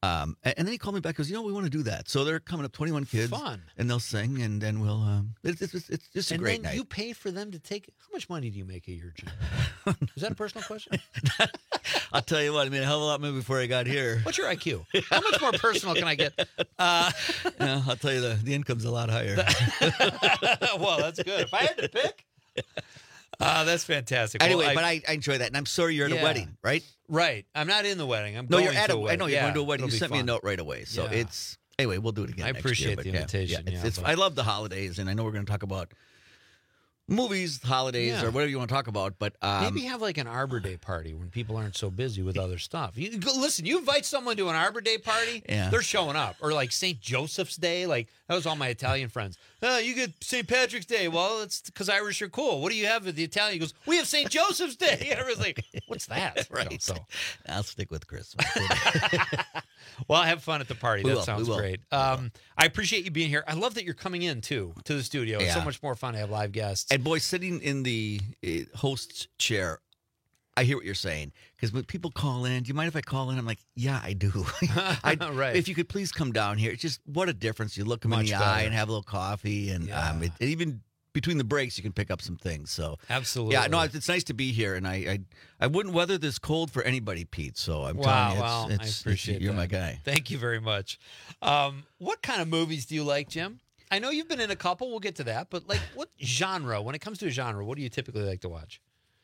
Speaker 2: And then he called me back. Goes, we want to do that. So they're coming up, 21 kids,
Speaker 14: Fun.
Speaker 2: and they'll sing, and then we'll. It's just a great
Speaker 14: and then
Speaker 2: night.
Speaker 14: you pay for them to take. How much money do you make a year, Jim? Is that a personal question?
Speaker 2: I'll tell you what. I mean, a hell of a lot more before I got here.
Speaker 14: What's your IQ? How much more personal can I get?
Speaker 2: I'll tell you the income's a lot higher.
Speaker 14: Well, that's good. If I had to pick. That's fantastic.
Speaker 2: Anyway,
Speaker 14: well,
Speaker 2: but I enjoy that, and I'm sorry you're at a wedding, right?
Speaker 14: Right. I'm not in the wedding. I'm
Speaker 2: No,
Speaker 14: going
Speaker 2: you're at
Speaker 14: to a wedding.
Speaker 2: I know you're going to a wedding. You
Speaker 14: it'll
Speaker 2: sent
Speaker 14: be
Speaker 2: me a
Speaker 14: fun.
Speaker 2: note right away. So it's anyway. We'll do it again.
Speaker 14: I
Speaker 2: next
Speaker 14: appreciate
Speaker 2: year, but
Speaker 14: the invitation.
Speaker 2: It's
Speaker 14: but-
Speaker 2: I love the holidays, and I know we're going to talk about movies, holidays, or whatever you want to talk about. But
Speaker 14: maybe have like an Arbor Day party when people aren't so busy with other stuff. Listen, you invite someone to an Arbor Day party, they're showing up. Or like St. Joseph's Day, like that was all my Italian friends. You get St. Patrick's Day. Well, it's because Irish are cool. What do you have with the Italian? He goes, we have St. Joseph's Day. And everyone's like, what's that?
Speaker 2: Right.
Speaker 14: So
Speaker 2: I'll stick with Christmas.
Speaker 14: well, have fun at the party.
Speaker 2: We
Speaker 14: That
Speaker 2: will,
Speaker 14: sounds
Speaker 2: we will.
Speaker 14: great. I appreciate you being here. I love that you're coming in too to the studio. It's so much more fun to have live guests.
Speaker 2: And boy, sitting in the host's chair, I hear what you're saying. Because when people call in, do you mind if I call in? I'm like, yeah, I do.
Speaker 14: Right.
Speaker 2: If you could please come down here. It's just what a difference. You look them in
Speaker 14: Much
Speaker 2: the
Speaker 14: better.
Speaker 2: eye and have a little coffee. And even between the breaks, you can pick up some things. So
Speaker 14: absolutely.
Speaker 2: Yeah, no, it's nice to be here. And I wouldn't weather this cold for anybody, Pete. So I'm
Speaker 14: Wow,
Speaker 2: telling you,
Speaker 14: well, I appreciate
Speaker 2: you're
Speaker 14: that.
Speaker 2: my guy.
Speaker 14: Thank you very much. What kind of movies do you like, Jim? I know you've been in a couple. We'll get to that. But like what genre, when it comes to a genre, what do you typically like to watch?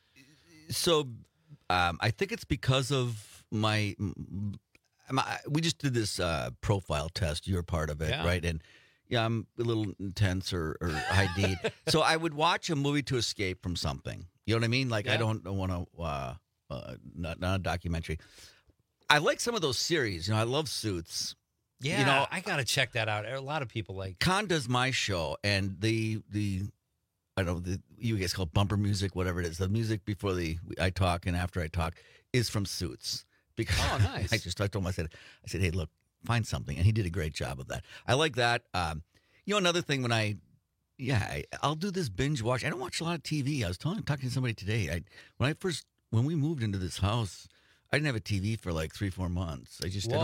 Speaker 2: So I think it's because of we just did this profile test. You're part of it, right? And yeah, I'm a little intense or high D. So I would watch a movie to escape from something. You know what I mean? Like I don't want to, not a documentary. I like some of those series. I love Suits.
Speaker 14: Yeah, I got to check that out. A lot of people like.
Speaker 2: Con does my show, and the I don't know, you guys call it bumper music, whatever it is. The music before I talk and after I talk is from Suits. Because
Speaker 14: nice.
Speaker 2: I told him, I said, hey, look, find something. And he did a great job of that. I like that. Another thing when I'll do this binge watch. I don't watch a lot of TV. I was talking to somebody today. When we moved into this house, I didn't have a TV for like 3-4 months.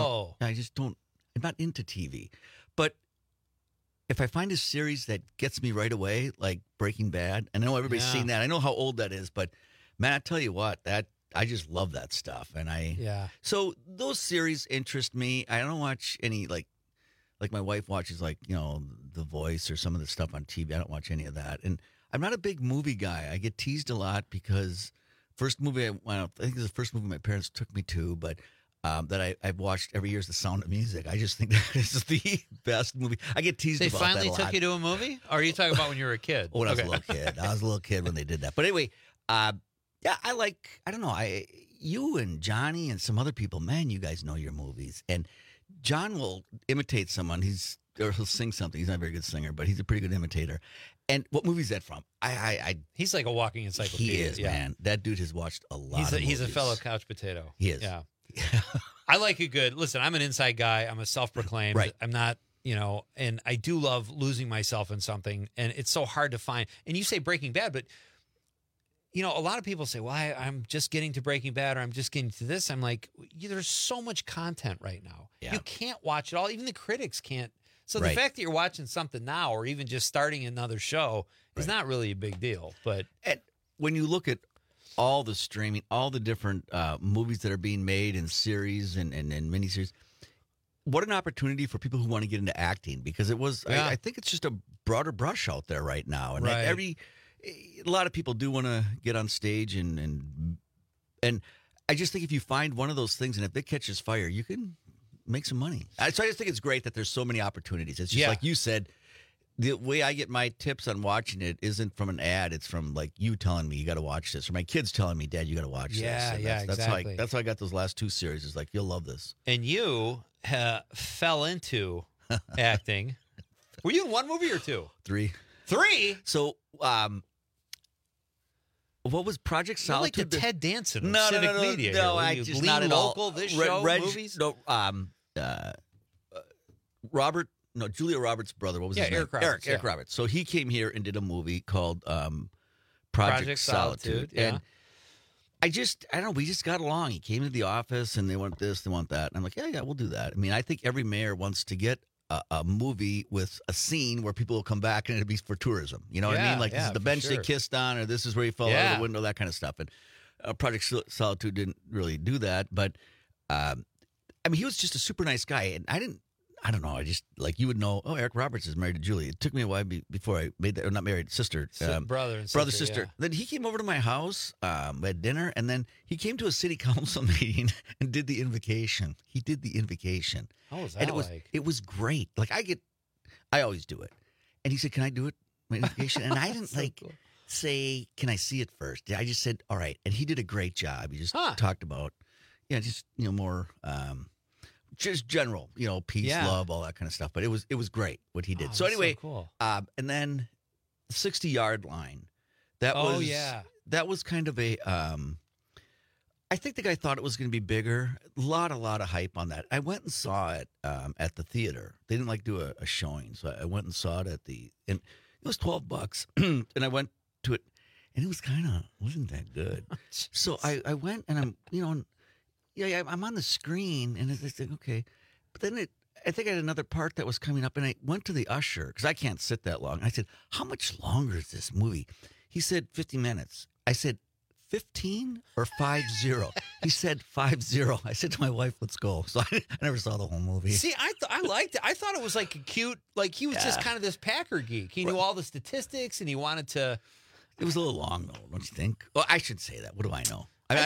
Speaker 2: I'm not into TV. But if I find a series that gets me right away, like Breaking Bad, and I know everybody's seen that. I know how old that is, but man, I tell you what, I just love that stuff. And so those series interest me. I don't watch any like my wife watches The Voice or some of the stuff on TV. I don't watch any of that. And I'm not a big movie guy. I get teased a lot because first movie I think it was the first movie my parents took me to, but that I've watched every year is The Sound of Music. I just think that is the best movie. I get teased about that a lot.
Speaker 14: They finally took you to a movie? Or are you talking about when you were a kid?
Speaker 2: When I was a little kid. I was a little kid when they did that. But anyway, I don't know, you and Johnny and some other people, man, you guys know your movies. And John will imitate someone. He'll sing something. He's not a very good singer, but he's a pretty good imitator. And what movie is that from?
Speaker 14: He's like a walking encyclopedia.
Speaker 2: He is, man. That dude has watched a lot of movies.
Speaker 14: He's a fellow couch potato.
Speaker 2: He is.
Speaker 14: Yeah. I like a good, listen, I'm an inside guy. I'm a self-proclaimed.
Speaker 2: Right.
Speaker 14: I'm not, and I do love losing myself in something. And it's so hard to find. And you say Breaking Bad, but, a lot of people say, well, I'm just getting to Breaking Bad or I'm just getting to this. I'm like, there's so much content right now.
Speaker 2: Yeah.
Speaker 14: You can't watch it all. Even the critics can't. So
Speaker 2: Right.
Speaker 14: the fact that you're watching something now or even just starting another show is not really a big deal. But
Speaker 2: when you look at all the streaming, all the different movies that are being made and series and miniseries, what an opportunity for people who want to get into acting, because it was, I think it's just a broader brush out there right now. And a lot of people do want to get on stage and I just think if you find one of those things and if it catches fire, you can make some money. So I just think it's great that there's so many opportunities. It's just like you said, the way I get my tips on watching it isn't from an ad. It's from like you telling me you got to watch this, or my kids telling me, Dad, you got to watch this. And
Speaker 14: exactly.
Speaker 2: That's how I got those last 2 series. It's like, you'll love this.
Speaker 14: And you fell into acting. Were you in 1 movie or 2?
Speaker 2: 3.
Speaker 14: 3?
Speaker 2: So, what was Project
Speaker 14: You're like
Speaker 2: Solitude?
Speaker 14: the Ted Danson of
Speaker 2: No,
Speaker 14: civic media.
Speaker 2: No,
Speaker 14: here.
Speaker 2: I
Speaker 14: You
Speaker 2: just
Speaker 14: lean
Speaker 2: not at
Speaker 14: local,
Speaker 2: all.
Speaker 14: This show, movies.
Speaker 2: No, Julia Roberts' brother. What was his name?
Speaker 14: Eric Roberts.
Speaker 2: Eric Roberts. So he came here and did a movie called Project Solitude.
Speaker 14: Yeah.
Speaker 2: And I don't know. We just got along. He came to the office and they want this, they want that. And I'm like, yeah, we'll do that. I mean, I think every mayor wants to get a movie with a scene where people will come back and it'll be for tourism. You know what I mean? Like, this is the bench they kissed on, or this is where he fell out of the window, that kind of stuff. And Project Solitude didn't really do that. But, I mean, he was just a super nice guy. And I don't know. I just, like, you would know, Eric Roberts is married to Julie. It took me a while before I made that, or not married, sister.
Speaker 14: Brother and
Speaker 2: sister. Yeah. Then he came over to my house, we had dinner, and then he came to a city council meeting and did the invocation. He did the invocation.
Speaker 14: How was that
Speaker 2: and it was great. Like, I always do it. And he said, can I do it, my invocation? And I didn't, say, can I see it first? I just said, all right. And he did a great job. He just talked about, more... just general, peace, love, all that kind of stuff. But it was great what he did. So anyway,
Speaker 14: so cool.
Speaker 2: And then the 60-yard line. That was kind of a. I think the guy thought it was going to be bigger. A lot of hype on that. I went and saw it at the theater. They didn't do a showing, so I went and saw it and it was $12, and I went to it, and it was wasn't that good. So I went and I'm Yeah, I'm on the screen, and it's like, okay. But then I think I had another part that was coming up, and I went to the usher, because I can't sit that long. I said, how much longer is this movie? He said 50 minutes. I said, 15 or 50? He said 50. I said to my wife, let's go. So I never saw the whole movie.
Speaker 14: See, I liked it. I thought it was like a cute, like he was just kind of this Packer geek. He knew all the statistics, and he wanted to.
Speaker 2: It was a little long, though, don't you think? Well, I should say that. What do I know?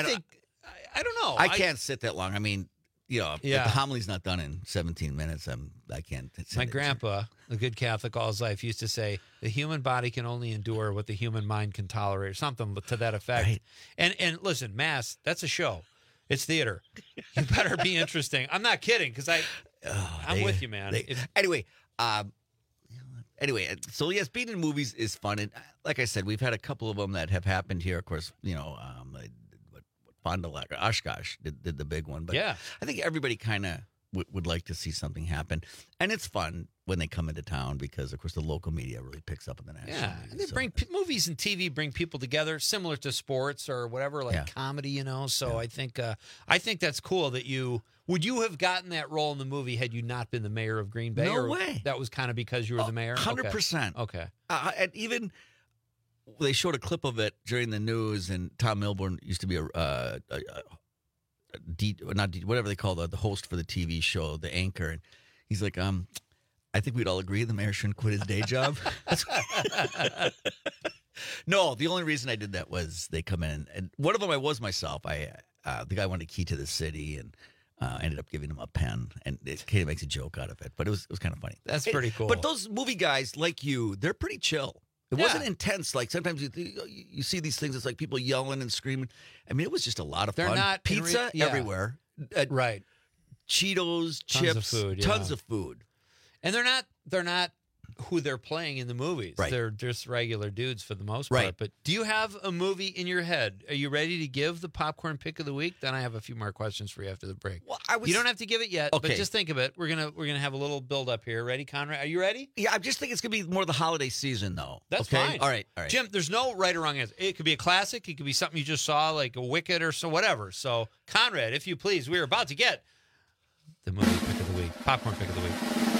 Speaker 14: I don't know.
Speaker 2: I can't sit that long. I mean, if the homily's not done in 17 minutes, I can't.
Speaker 14: My grandpa, a good Catholic all his life, used to say, the human body can only endure what the human mind can tolerate, or something to that effect.
Speaker 2: Right.
Speaker 14: And listen, Mass, that's a show. It's theater. You better be interesting. I'm not kidding, because I'm with you, man.
Speaker 2: Anyway, so yes, being in movies is fun. And like I said, we've had a couple of them that have happened here. Of course, Fond du Lac, Oshkosh did the big one. But
Speaker 14: yeah,
Speaker 2: I think everybody kind of would like to see something happen. And it's fun when they come into town because, of course, the local media really picks up on the national media.
Speaker 14: And they bring movies and TV bring people together, similar to sports or whatever, comedy, So I think that's cool that would you have gotten that role in the movie had you not been the mayor of Green Bay?
Speaker 2: No way.
Speaker 14: That was kind of because you were the mayor?
Speaker 2: 100%.
Speaker 14: Okay.
Speaker 2: And even... they showed a clip of it during the news, and Tom Milburn used to be whatever they call the host for the TV show, the anchor, and he's like, I think we'd all agree the mayor shouldn't quit his day job. No, the only reason I did that was they come in, and one of them I was myself. The guy wanted a key to the city, and ended up giving him a pen, and it kind of makes a joke out of it, but it was kind of funny.
Speaker 14: That's pretty cool.
Speaker 2: But those movie guys like you, they're pretty chill. It wasn't intense. Like sometimes you see these things. It's like people yelling and screaming. I mean, it was just a lot of fun.
Speaker 14: They're not
Speaker 2: pizza everywhere.
Speaker 14: Right.
Speaker 2: Cheetos, chips, tons of food.
Speaker 14: And they're not who they're playing in the movies.
Speaker 2: Right.
Speaker 14: They're just regular dudes for the most part.
Speaker 2: Right.
Speaker 14: But do you have a movie in your head? Are you ready to give the popcorn pick of the week? Then I have a few more questions for you after the break.
Speaker 2: Well,
Speaker 14: you don't have to give it yet, but just think of it. We're gonna have a little build up here. Ready, Conrad? Are you ready?
Speaker 2: Yeah, I just think it's gonna be more the holiday season, though.
Speaker 14: That's fine.
Speaker 2: All right.
Speaker 14: Jim, there's no right or wrong answer. It could be a classic. It could be something you just saw, like a Wicked or so, whatever. So, Conrad, if you please, we're about to get the movie pick of the week, popcorn pick of the week.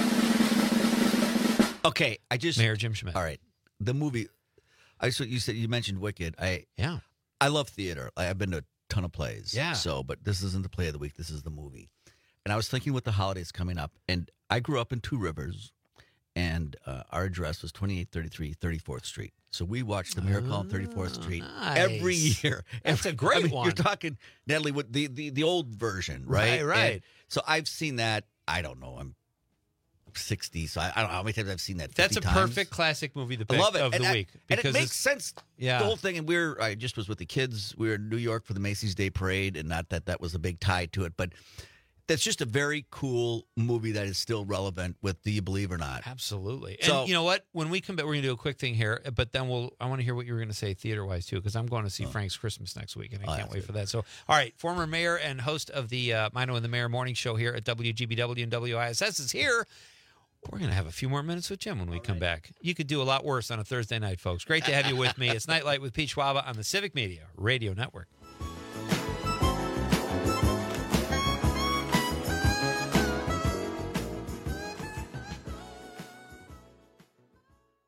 Speaker 2: Okay,
Speaker 14: Mayor Jim Schmidt.
Speaker 2: All right, the movie. You mentioned Wicked. I love theater. I've been to a ton of plays.
Speaker 14: Yeah.
Speaker 2: So, but this isn't the play of the week. This is the movie. And I was thinking with the holidays coming up, and I grew up in Two Rivers, and our address was 2833 34th Street. So we watched The Miracle on 34th Street every year.
Speaker 14: That's a great one.
Speaker 2: You're talking, Natalie, with the old version, right?
Speaker 14: Right.
Speaker 2: And so I've seen that. I don't know. I'm 60, so I don't know how many times I've seen that. 50
Speaker 14: That's a
Speaker 2: times.
Speaker 14: perfect classic movie to pick
Speaker 2: I love it.
Speaker 14: of the week.
Speaker 2: Because it makes sense.
Speaker 14: Yeah.
Speaker 2: The whole thing, and I just was with the kids. We were in New York for the Macy's Day Parade, and not that was a big tie to it, but that's just a very cool movie that is still relevant with Do You Believe or Not?
Speaker 14: Absolutely.
Speaker 2: So,
Speaker 14: and you know what? When we come back, we're going to do a quick thing here, but then I want to hear what you were going to say theater-wise, too, because I'm going to see Frank's Christmas next week, and I can't wait for that. So, all right, former mayor and host of the Mino and the Mayor morning show here at WGBW and WISS is here. We're going to have a few more minutes with Jim when we come back. You could do a lot worse on a Thursday night, folks. Great to have you with me. It's Nightlight with Pete Schwaba on the Civic Media Radio Network.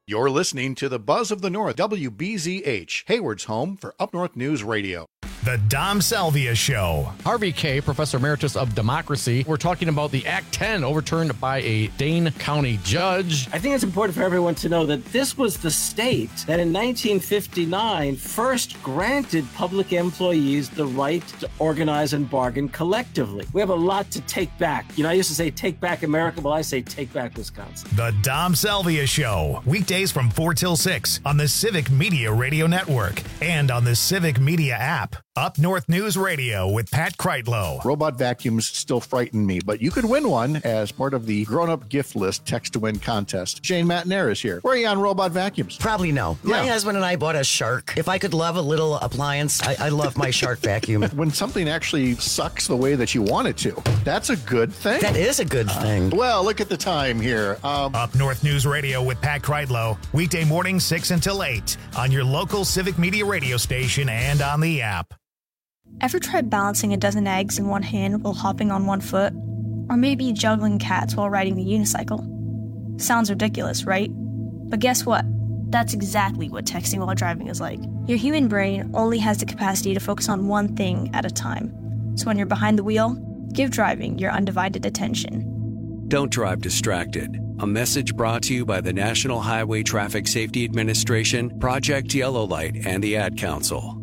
Speaker 12: You're listening to the Buzz of the North, WBZH, Hayward's home for Up North News Radio.
Speaker 1: The Dom Salvia Show.
Speaker 3: Harvey K., Professor Emeritus of Democracy. We're talking about the Act 10 overturned by a Dane County judge.
Speaker 5: I think it's important for everyone to know that this was the state that in 1959 first granted public employees the right to organize and bargain collectively. We have a lot to take back. I used to say take back America. Well, I say take back Wisconsin.
Speaker 1: The Dom Salvia Show. Weekdays from 4 till 6 on the Civic Media Radio Network and on the Civic Media app. Up North News Radio with Pat Kreitlow.
Speaker 12: Robot vacuums still frighten me, but you could win one as part of the grown-up gift list text-to-win contest. Shane Matnair is here. Where are you on robot vacuums?
Speaker 13: Probably no.
Speaker 12: Yeah.
Speaker 13: My husband and I bought a Shark. If I could love a little appliance, I love my Shark vacuum.
Speaker 12: When something actually sucks the way that you want it to, that's a good thing.
Speaker 13: That is a good thing.
Speaker 12: Well, look at the time here.
Speaker 1: Up North News Radio with Pat Kreitlow. Weekday morning 6 until 8 on your local Civic Media radio station and on the app.
Speaker 6: Ever tried balancing a dozen eggs in one hand while hopping on one foot? Or maybe juggling cats while riding the unicycle? Sounds ridiculous, right? But guess what? That's exactly what texting while driving is like. Your human brain only has the capacity to focus on one thing at a time. So when you're behind the wheel, give driving your undivided attention.
Speaker 7: Don't drive distracted. A message brought to you by the National Highway Traffic Safety Administration, Project Yellow Light, and the Ad Council.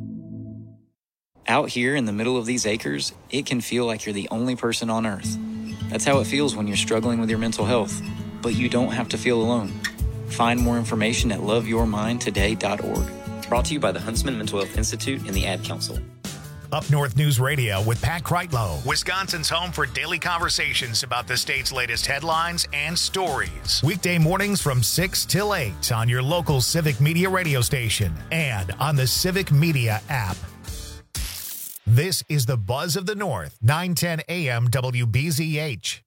Speaker 25: Out here in the middle of these acres, it can feel like you're the only person on Earth. That's how it feels when you're struggling with your mental health. But you don't have to feel alone. Find more information at loveyourmindtoday.org. Brought to you by the Huntsman Mental Health Institute and the Ad Council.
Speaker 1: Up North News Radio with Pat Kreitlow, Wisconsin's home for daily conversations about the state's latest headlines and stories. Weekday mornings from 6 till 8 on your local Civic Media radio station and on the Civic Media app. This is the Buzz of the North, 910 AM WBZH.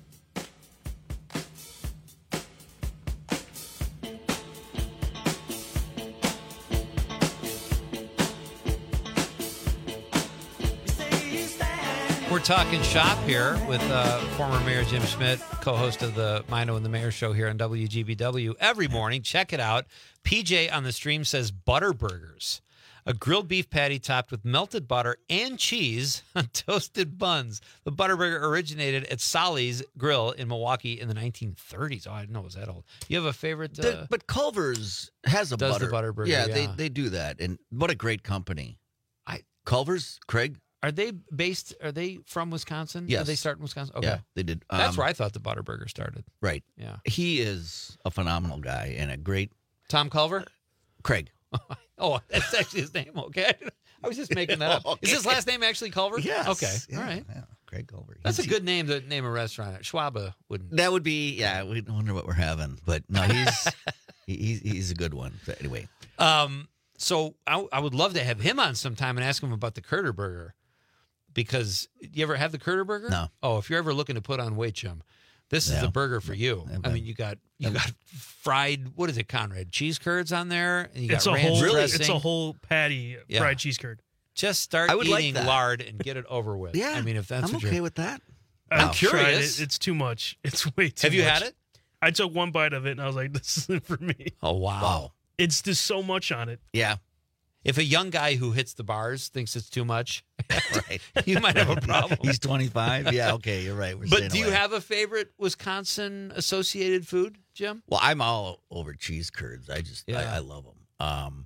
Speaker 14: We're talking shop here with former Mayor Jim Schmidt, co-host of the Mino and the Mayor show here on WGBW every morning. Check it out. PJ on the stream says butter burgers. A grilled beef patty topped with melted butter and cheese on toasted buns. The Butterburger originated at Solly's Grill in Milwaukee in the 1930s. Oh, I didn't know it was that old. You have a favorite?
Speaker 2: But Culver's has a
Speaker 14: does
Speaker 2: butter.
Speaker 14: The Butterburger.
Speaker 2: Yeah, they do that. And what a great company. Culver's, Craig?
Speaker 14: Are they from Wisconsin?
Speaker 2: Yes.
Speaker 14: Did they start in Wisconsin? Okay.
Speaker 2: Yeah, they did.
Speaker 14: That's where I thought the Butterburger started.
Speaker 2: Right.
Speaker 14: Yeah.
Speaker 2: He is a phenomenal guy and a great...
Speaker 14: Tom Culver?
Speaker 2: Craig.
Speaker 14: Oh, that's actually his name. Okay. I was just making that up.
Speaker 2: Okay.
Speaker 14: Is his last name actually Culver?
Speaker 2: Yes.
Speaker 14: Okay.
Speaker 2: Yeah,
Speaker 14: all right.
Speaker 2: Yeah. Craig Culver.
Speaker 14: That's a good name to name a restaurant. Schwaba wouldn't.
Speaker 2: That would be, yeah, we wonder what we're having. But no, he's a good one. So anyway.
Speaker 14: So I would love to have him on sometime and ask him about the Curter Burger. Because you ever have the Curter Burger?
Speaker 2: No.
Speaker 14: Oh, if you're ever looking to put on weight, Jim, this is the burger for you. I mean, you got fried, what is it, Conrad? Cheese curds on there, and you got ranch dressing.
Speaker 15: It's a whole patty fried cheese curd.
Speaker 14: Just start eating lard and get it over with.
Speaker 2: Yeah,
Speaker 14: I mean, if that's
Speaker 2: I'm okay with that.
Speaker 14: I'm curious.
Speaker 15: It's too much. It's way too much.
Speaker 14: Have you had it?
Speaker 15: I took one bite of it and I was like, this isn't for me.
Speaker 14: Oh, wow.
Speaker 15: It's just so much on it.
Speaker 2: Yeah.
Speaker 14: If a young guy who hits the bars thinks it's too much, right, you might have a problem.
Speaker 2: He's 25. Yeah, okay, you're right.
Speaker 14: But do you have a favorite Wisconsin associated food, Jim?
Speaker 2: Well, I'm all over cheese curds. I love them.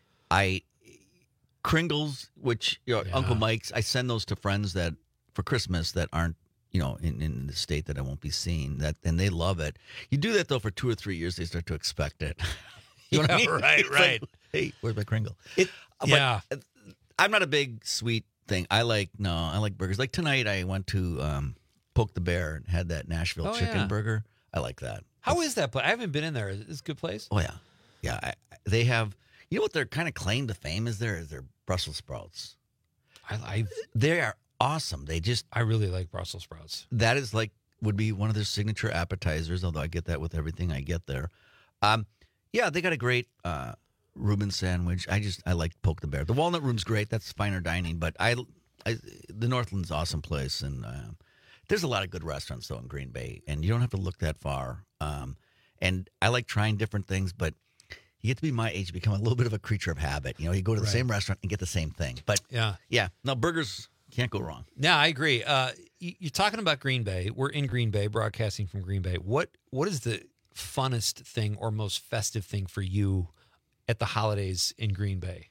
Speaker 2: Kringles, which Uncle Mike's, I send those to friends that for Christmas that aren't in the state that I won't be seeing and they love it. You do that though for 2 or 3 years, they start to expect it. You know what I mean?
Speaker 14: Right.
Speaker 2: Like, hey, where's my Kringle? But I'm not a big sweet thing. I like burgers. Like tonight, I went to Poke the Bear and had that Nashville chicken burger. I like that.
Speaker 14: How is that place? I haven't been in there. Is it a good place?
Speaker 2: Oh, yeah. Yeah. They have, what their kind of claim to fame is their Brussels sprouts. They are awesome. I really like Brussels sprouts. That is would be one of their signature appetizers, although I get that with everything I get there. Yeah, they got a great Reuben sandwich. I like Poke the Bear. The Walnut Room's great. That's finer dining. But the Northland's an awesome place. And there's a lot of good restaurants, though, in Green Bay. And you don't have to look that far. And I like trying different things, but you get to be my age, you become a little bit of a creature of habit. You know, you go to the same restaurant and get the same thing. But yeah. No, burgers can't go wrong.
Speaker 14: Yeah, I agree. You're talking about Green Bay. We're in Green Bay, broadcasting from Green Bay. What is the funnest thing or most festive thing for you at the holidays in Green Bay?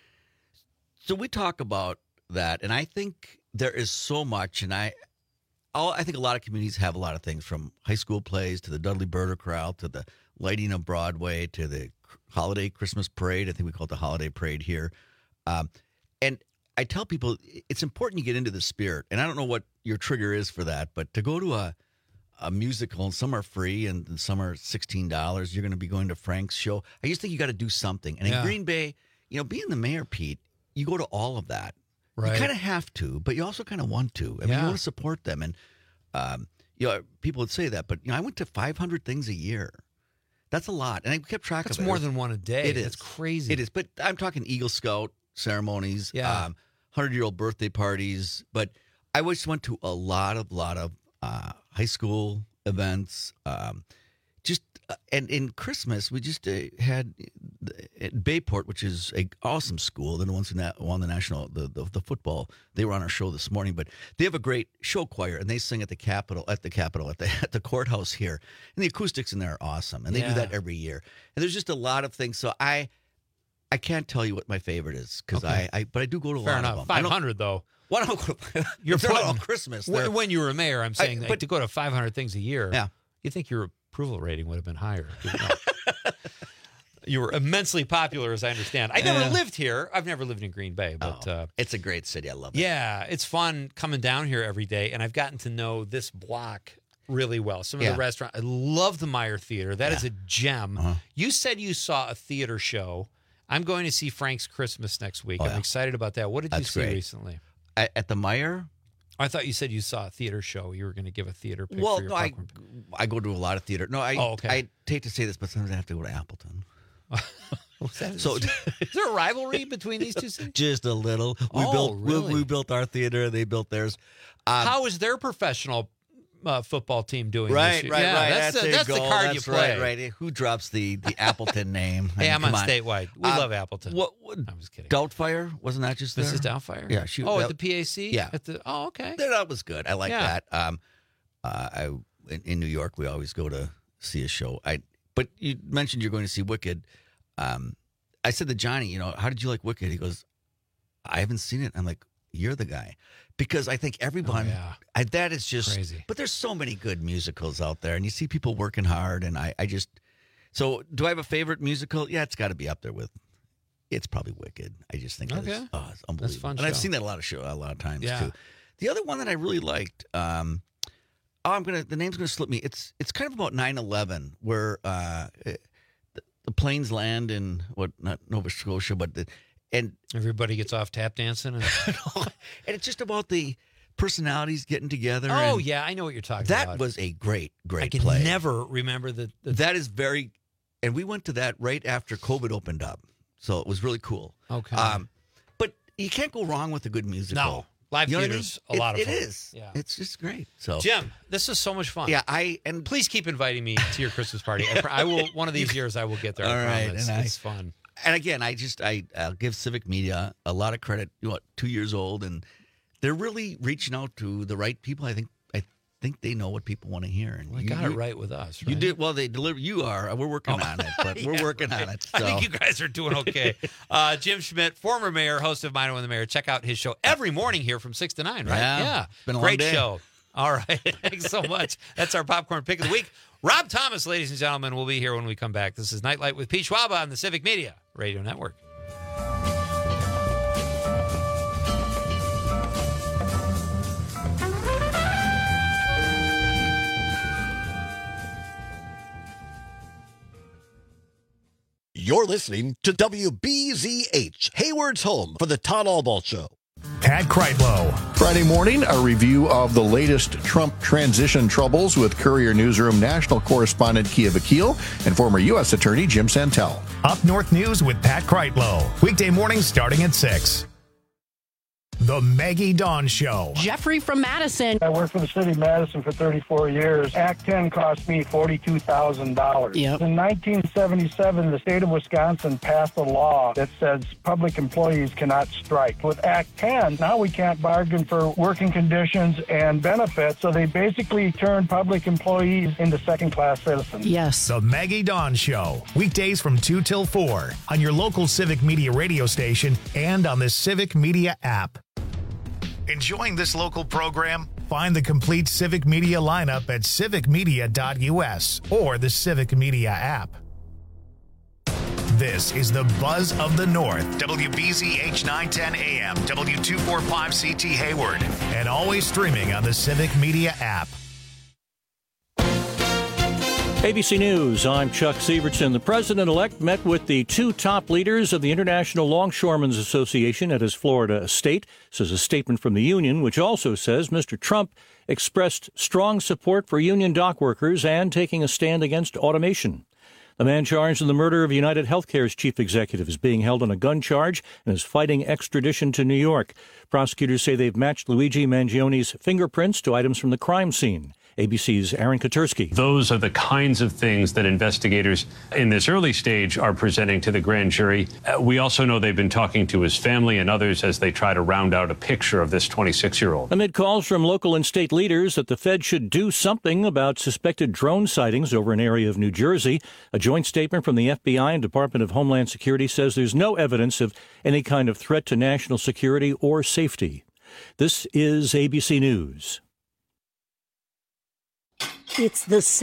Speaker 2: So we talk about that, and I think there is so much, and I think a lot of communities have a lot of things, from high school plays to the Dudley Birder Corral to the lighting of Broadway to the holiday Christmas parade. I think we call it the holiday parade here. And I tell people it's important you get into the spirit, and I don't know what your trigger is for that, but to go to a musical, and some are free and some are $16. You're going to be going to Frank's show. I just think you got to do something. And in Green Bay, you know, being the mayor, Pete, you go to all of that. Right. You kind of have to, but you also kind of want to. I mean, you want to support them. And, you know, people would say that, but, you know, I went to 500 things a year. That's a lot. And I kept track of it.
Speaker 14: That's more than one a day.
Speaker 2: It is.
Speaker 14: That's crazy.
Speaker 2: It is. But I'm talking Eagle Scout ceremonies, 100-year-old birthday parties. But I always went to a lot of high school events. And in Christmas, we just had at Bayport, which is an awesome school. They're the ones who won the national, the football. They were on our show this morning, but they have a great show choir, and they sing at the courthouse here. And the acoustics in there are awesome, and they do that every year. And there's just a lot of things. So I can't tell you what my favorite is, because but I do go to a lot of them.
Speaker 14: 500 though.
Speaker 2: Why don't go? You're putting all Christmas.
Speaker 14: When you were mayor, I'm saying that to go to 500 things a year.
Speaker 2: Yeah,
Speaker 14: you think your approval rating would have been higher. You were immensely popular, as I understand. I never lived here. I've never lived in Green Bay, but
Speaker 2: it's a great city. I love it.
Speaker 14: Yeah, it's fun coming down here every day, and I've gotten to know this block really well. Some of the restaurants. I love the Meyer Theater. That is a gem. You said you saw a theater show. I'm going to see Frank's Christmas next week. I'm excited about that. What did you see recently?
Speaker 2: At the Meyer?
Speaker 14: I thought you said you saw a theater show. You were going to give a theater pick
Speaker 2: well,
Speaker 14: for your
Speaker 2: no, I go to a lot of theater. No, I hate to say this, but sometimes I have to go to Appleton.
Speaker 14: So is there a rivalry between these two cities?
Speaker 2: Just a little. We built our theater. They built theirs.
Speaker 14: How is their professional football team doing?
Speaker 2: Right.
Speaker 14: This year? That's the card you play.
Speaker 2: Right. Who drops the Appleton name?
Speaker 14: Hey, I'm on statewide. We love Appleton.
Speaker 2: What?
Speaker 14: I'm just kidding.
Speaker 2: Doubtfire, wasn't that just there?
Speaker 14: This is Doubtfire?
Speaker 2: Yeah.
Speaker 14: At the PAC?
Speaker 2: Yeah.
Speaker 14: Okay.
Speaker 2: That was good. I like that. In New York, we always go to see a show. But you mentioned you're going to see Wicked. I said to Johnny, you know, how did you like Wicked? He goes, I haven't seen it. I'm like, you're the guy. Because I think everyone, that is just
Speaker 14: crazy.
Speaker 2: But there's so many good musicals out there, and you see people working hard, and I just, so do I have a favorite musical? Yeah, it's got to be up there with, it's probably Wicked. I just think it's unbelievable.
Speaker 14: That's fun.
Speaker 2: And I've seen that a lot of times too. The other one that I really liked, the name's gonna slip me. It's kind of about 9/11, where the planes land in not Nova Scotia, but and
Speaker 14: everybody gets off tap dancing, and
Speaker 2: it's just about the personalities getting together.
Speaker 14: Oh yeah, I know what you're talking about.
Speaker 2: That was a great
Speaker 14: I can
Speaker 2: play.
Speaker 14: Never remember the.
Speaker 2: That is very, and we went to that right after COVID opened up, so it was really cool.
Speaker 14: Okay,
Speaker 2: but you can't go wrong with a good musical.
Speaker 14: No. Live theater's a lot of fun.
Speaker 2: It is. Yeah. It's just great. So,
Speaker 14: Jim, this is so much fun.
Speaker 2: Yeah,
Speaker 14: and please keep inviting me to your Christmas party. I will. One of these years, I will get there.
Speaker 2: All right,
Speaker 14: it's fun.
Speaker 2: And again, I'll give Civic Media a lot of credit. 2 years old, and they're really reaching out to the right people. I think they know what people want to hear. And
Speaker 14: you got it right with us. Right?
Speaker 2: You did well. They deliver. You are. We're working on it, but we're working on it. So.
Speaker 14: I think you guys are doing okay. Jim Schmidt, former mayor, host of Mino and the Mayor. Check out his show every morning here from 6 to 9. Right?
Speaker 2: Yeah.
Speaker 14: It's been a great show. All right. Thanks so much. That's our popcorn pick of the week. Rob Thomas, ladies and gentlemen, will be here when we come back. This is Nightlight with Pete Schwaba on the Civic Media Radio Network.
Speaker 11: You're listening to WBZH, Hayward's home for the Todd Albaugh Show.
Speaker 1: Pat Kreitlow.
Speaker 12: Friday morning, a review of the latest Trump transition troubles with Courier Newsroom national correspondent Kia Vakil and former U.S. Attorney Jim Santel.
Speaker 1: Up North News with Pat Kreitlow. Weekday mornings starting at 6. The Maggie Dawn Show.
Speaker 9: Jeffrey from Madison.
Speaker 10: I worked for the city of Madison for 34 years. Act 10 cost me $42,000.
Speaker 9: Yep.
Speaker 10: In 1977, the state of Wisconsin passed a law that says public employees cannot strike. With Act 10, now we can't bargain for working conditions and benefits, so they basically turned public employees into second-class citizens.
Speaker 9: Yes.
Speaker 1: The Maggie Dawn Show. Weekdays from 2 till 4 on your local Civic Media radio station and on the Civic Media app. Enjoying this local program? Find the complete Civic Media lineup at civicmedia.us or the Civic Media app. This is the Buzz of the North, WBZH 910 AM, W245CT Hayward, and always streaming on the Civic Media app.
Speaker 16: ABC News, I'm Chuck Sievertson. The president-elect met with the two top leaders of the International Longshoremen's Association at his Florida estate, says a statement from the union, which also says Mr. Trump expressed strong support for union dock workers and taking a stand against automation. The man charged in the murder of United Healthcare's chief executive is being held on a gun charge and is fighting extradition to New York. Prosecutors say they've matched Luigi Mangione's fingerprints to items from the crime scene. ABC's Aaron Katursky.
Speaker 17: Those are the kinds of things that investigators in this early stage are presenting to the grand jury. We also know they've been talking to his family and others as they try to round out a picture of this 26-year-old.
Speaker 16: Amid calls from local and state leaders that the Fed should do something about suspected drone sightings over an area of New Jersey, a joint statement from the FBI and Department of Homeland Security says there's no evidence of any kind of threat to national security or safety. This is ABC News.
Speaker 18: It's the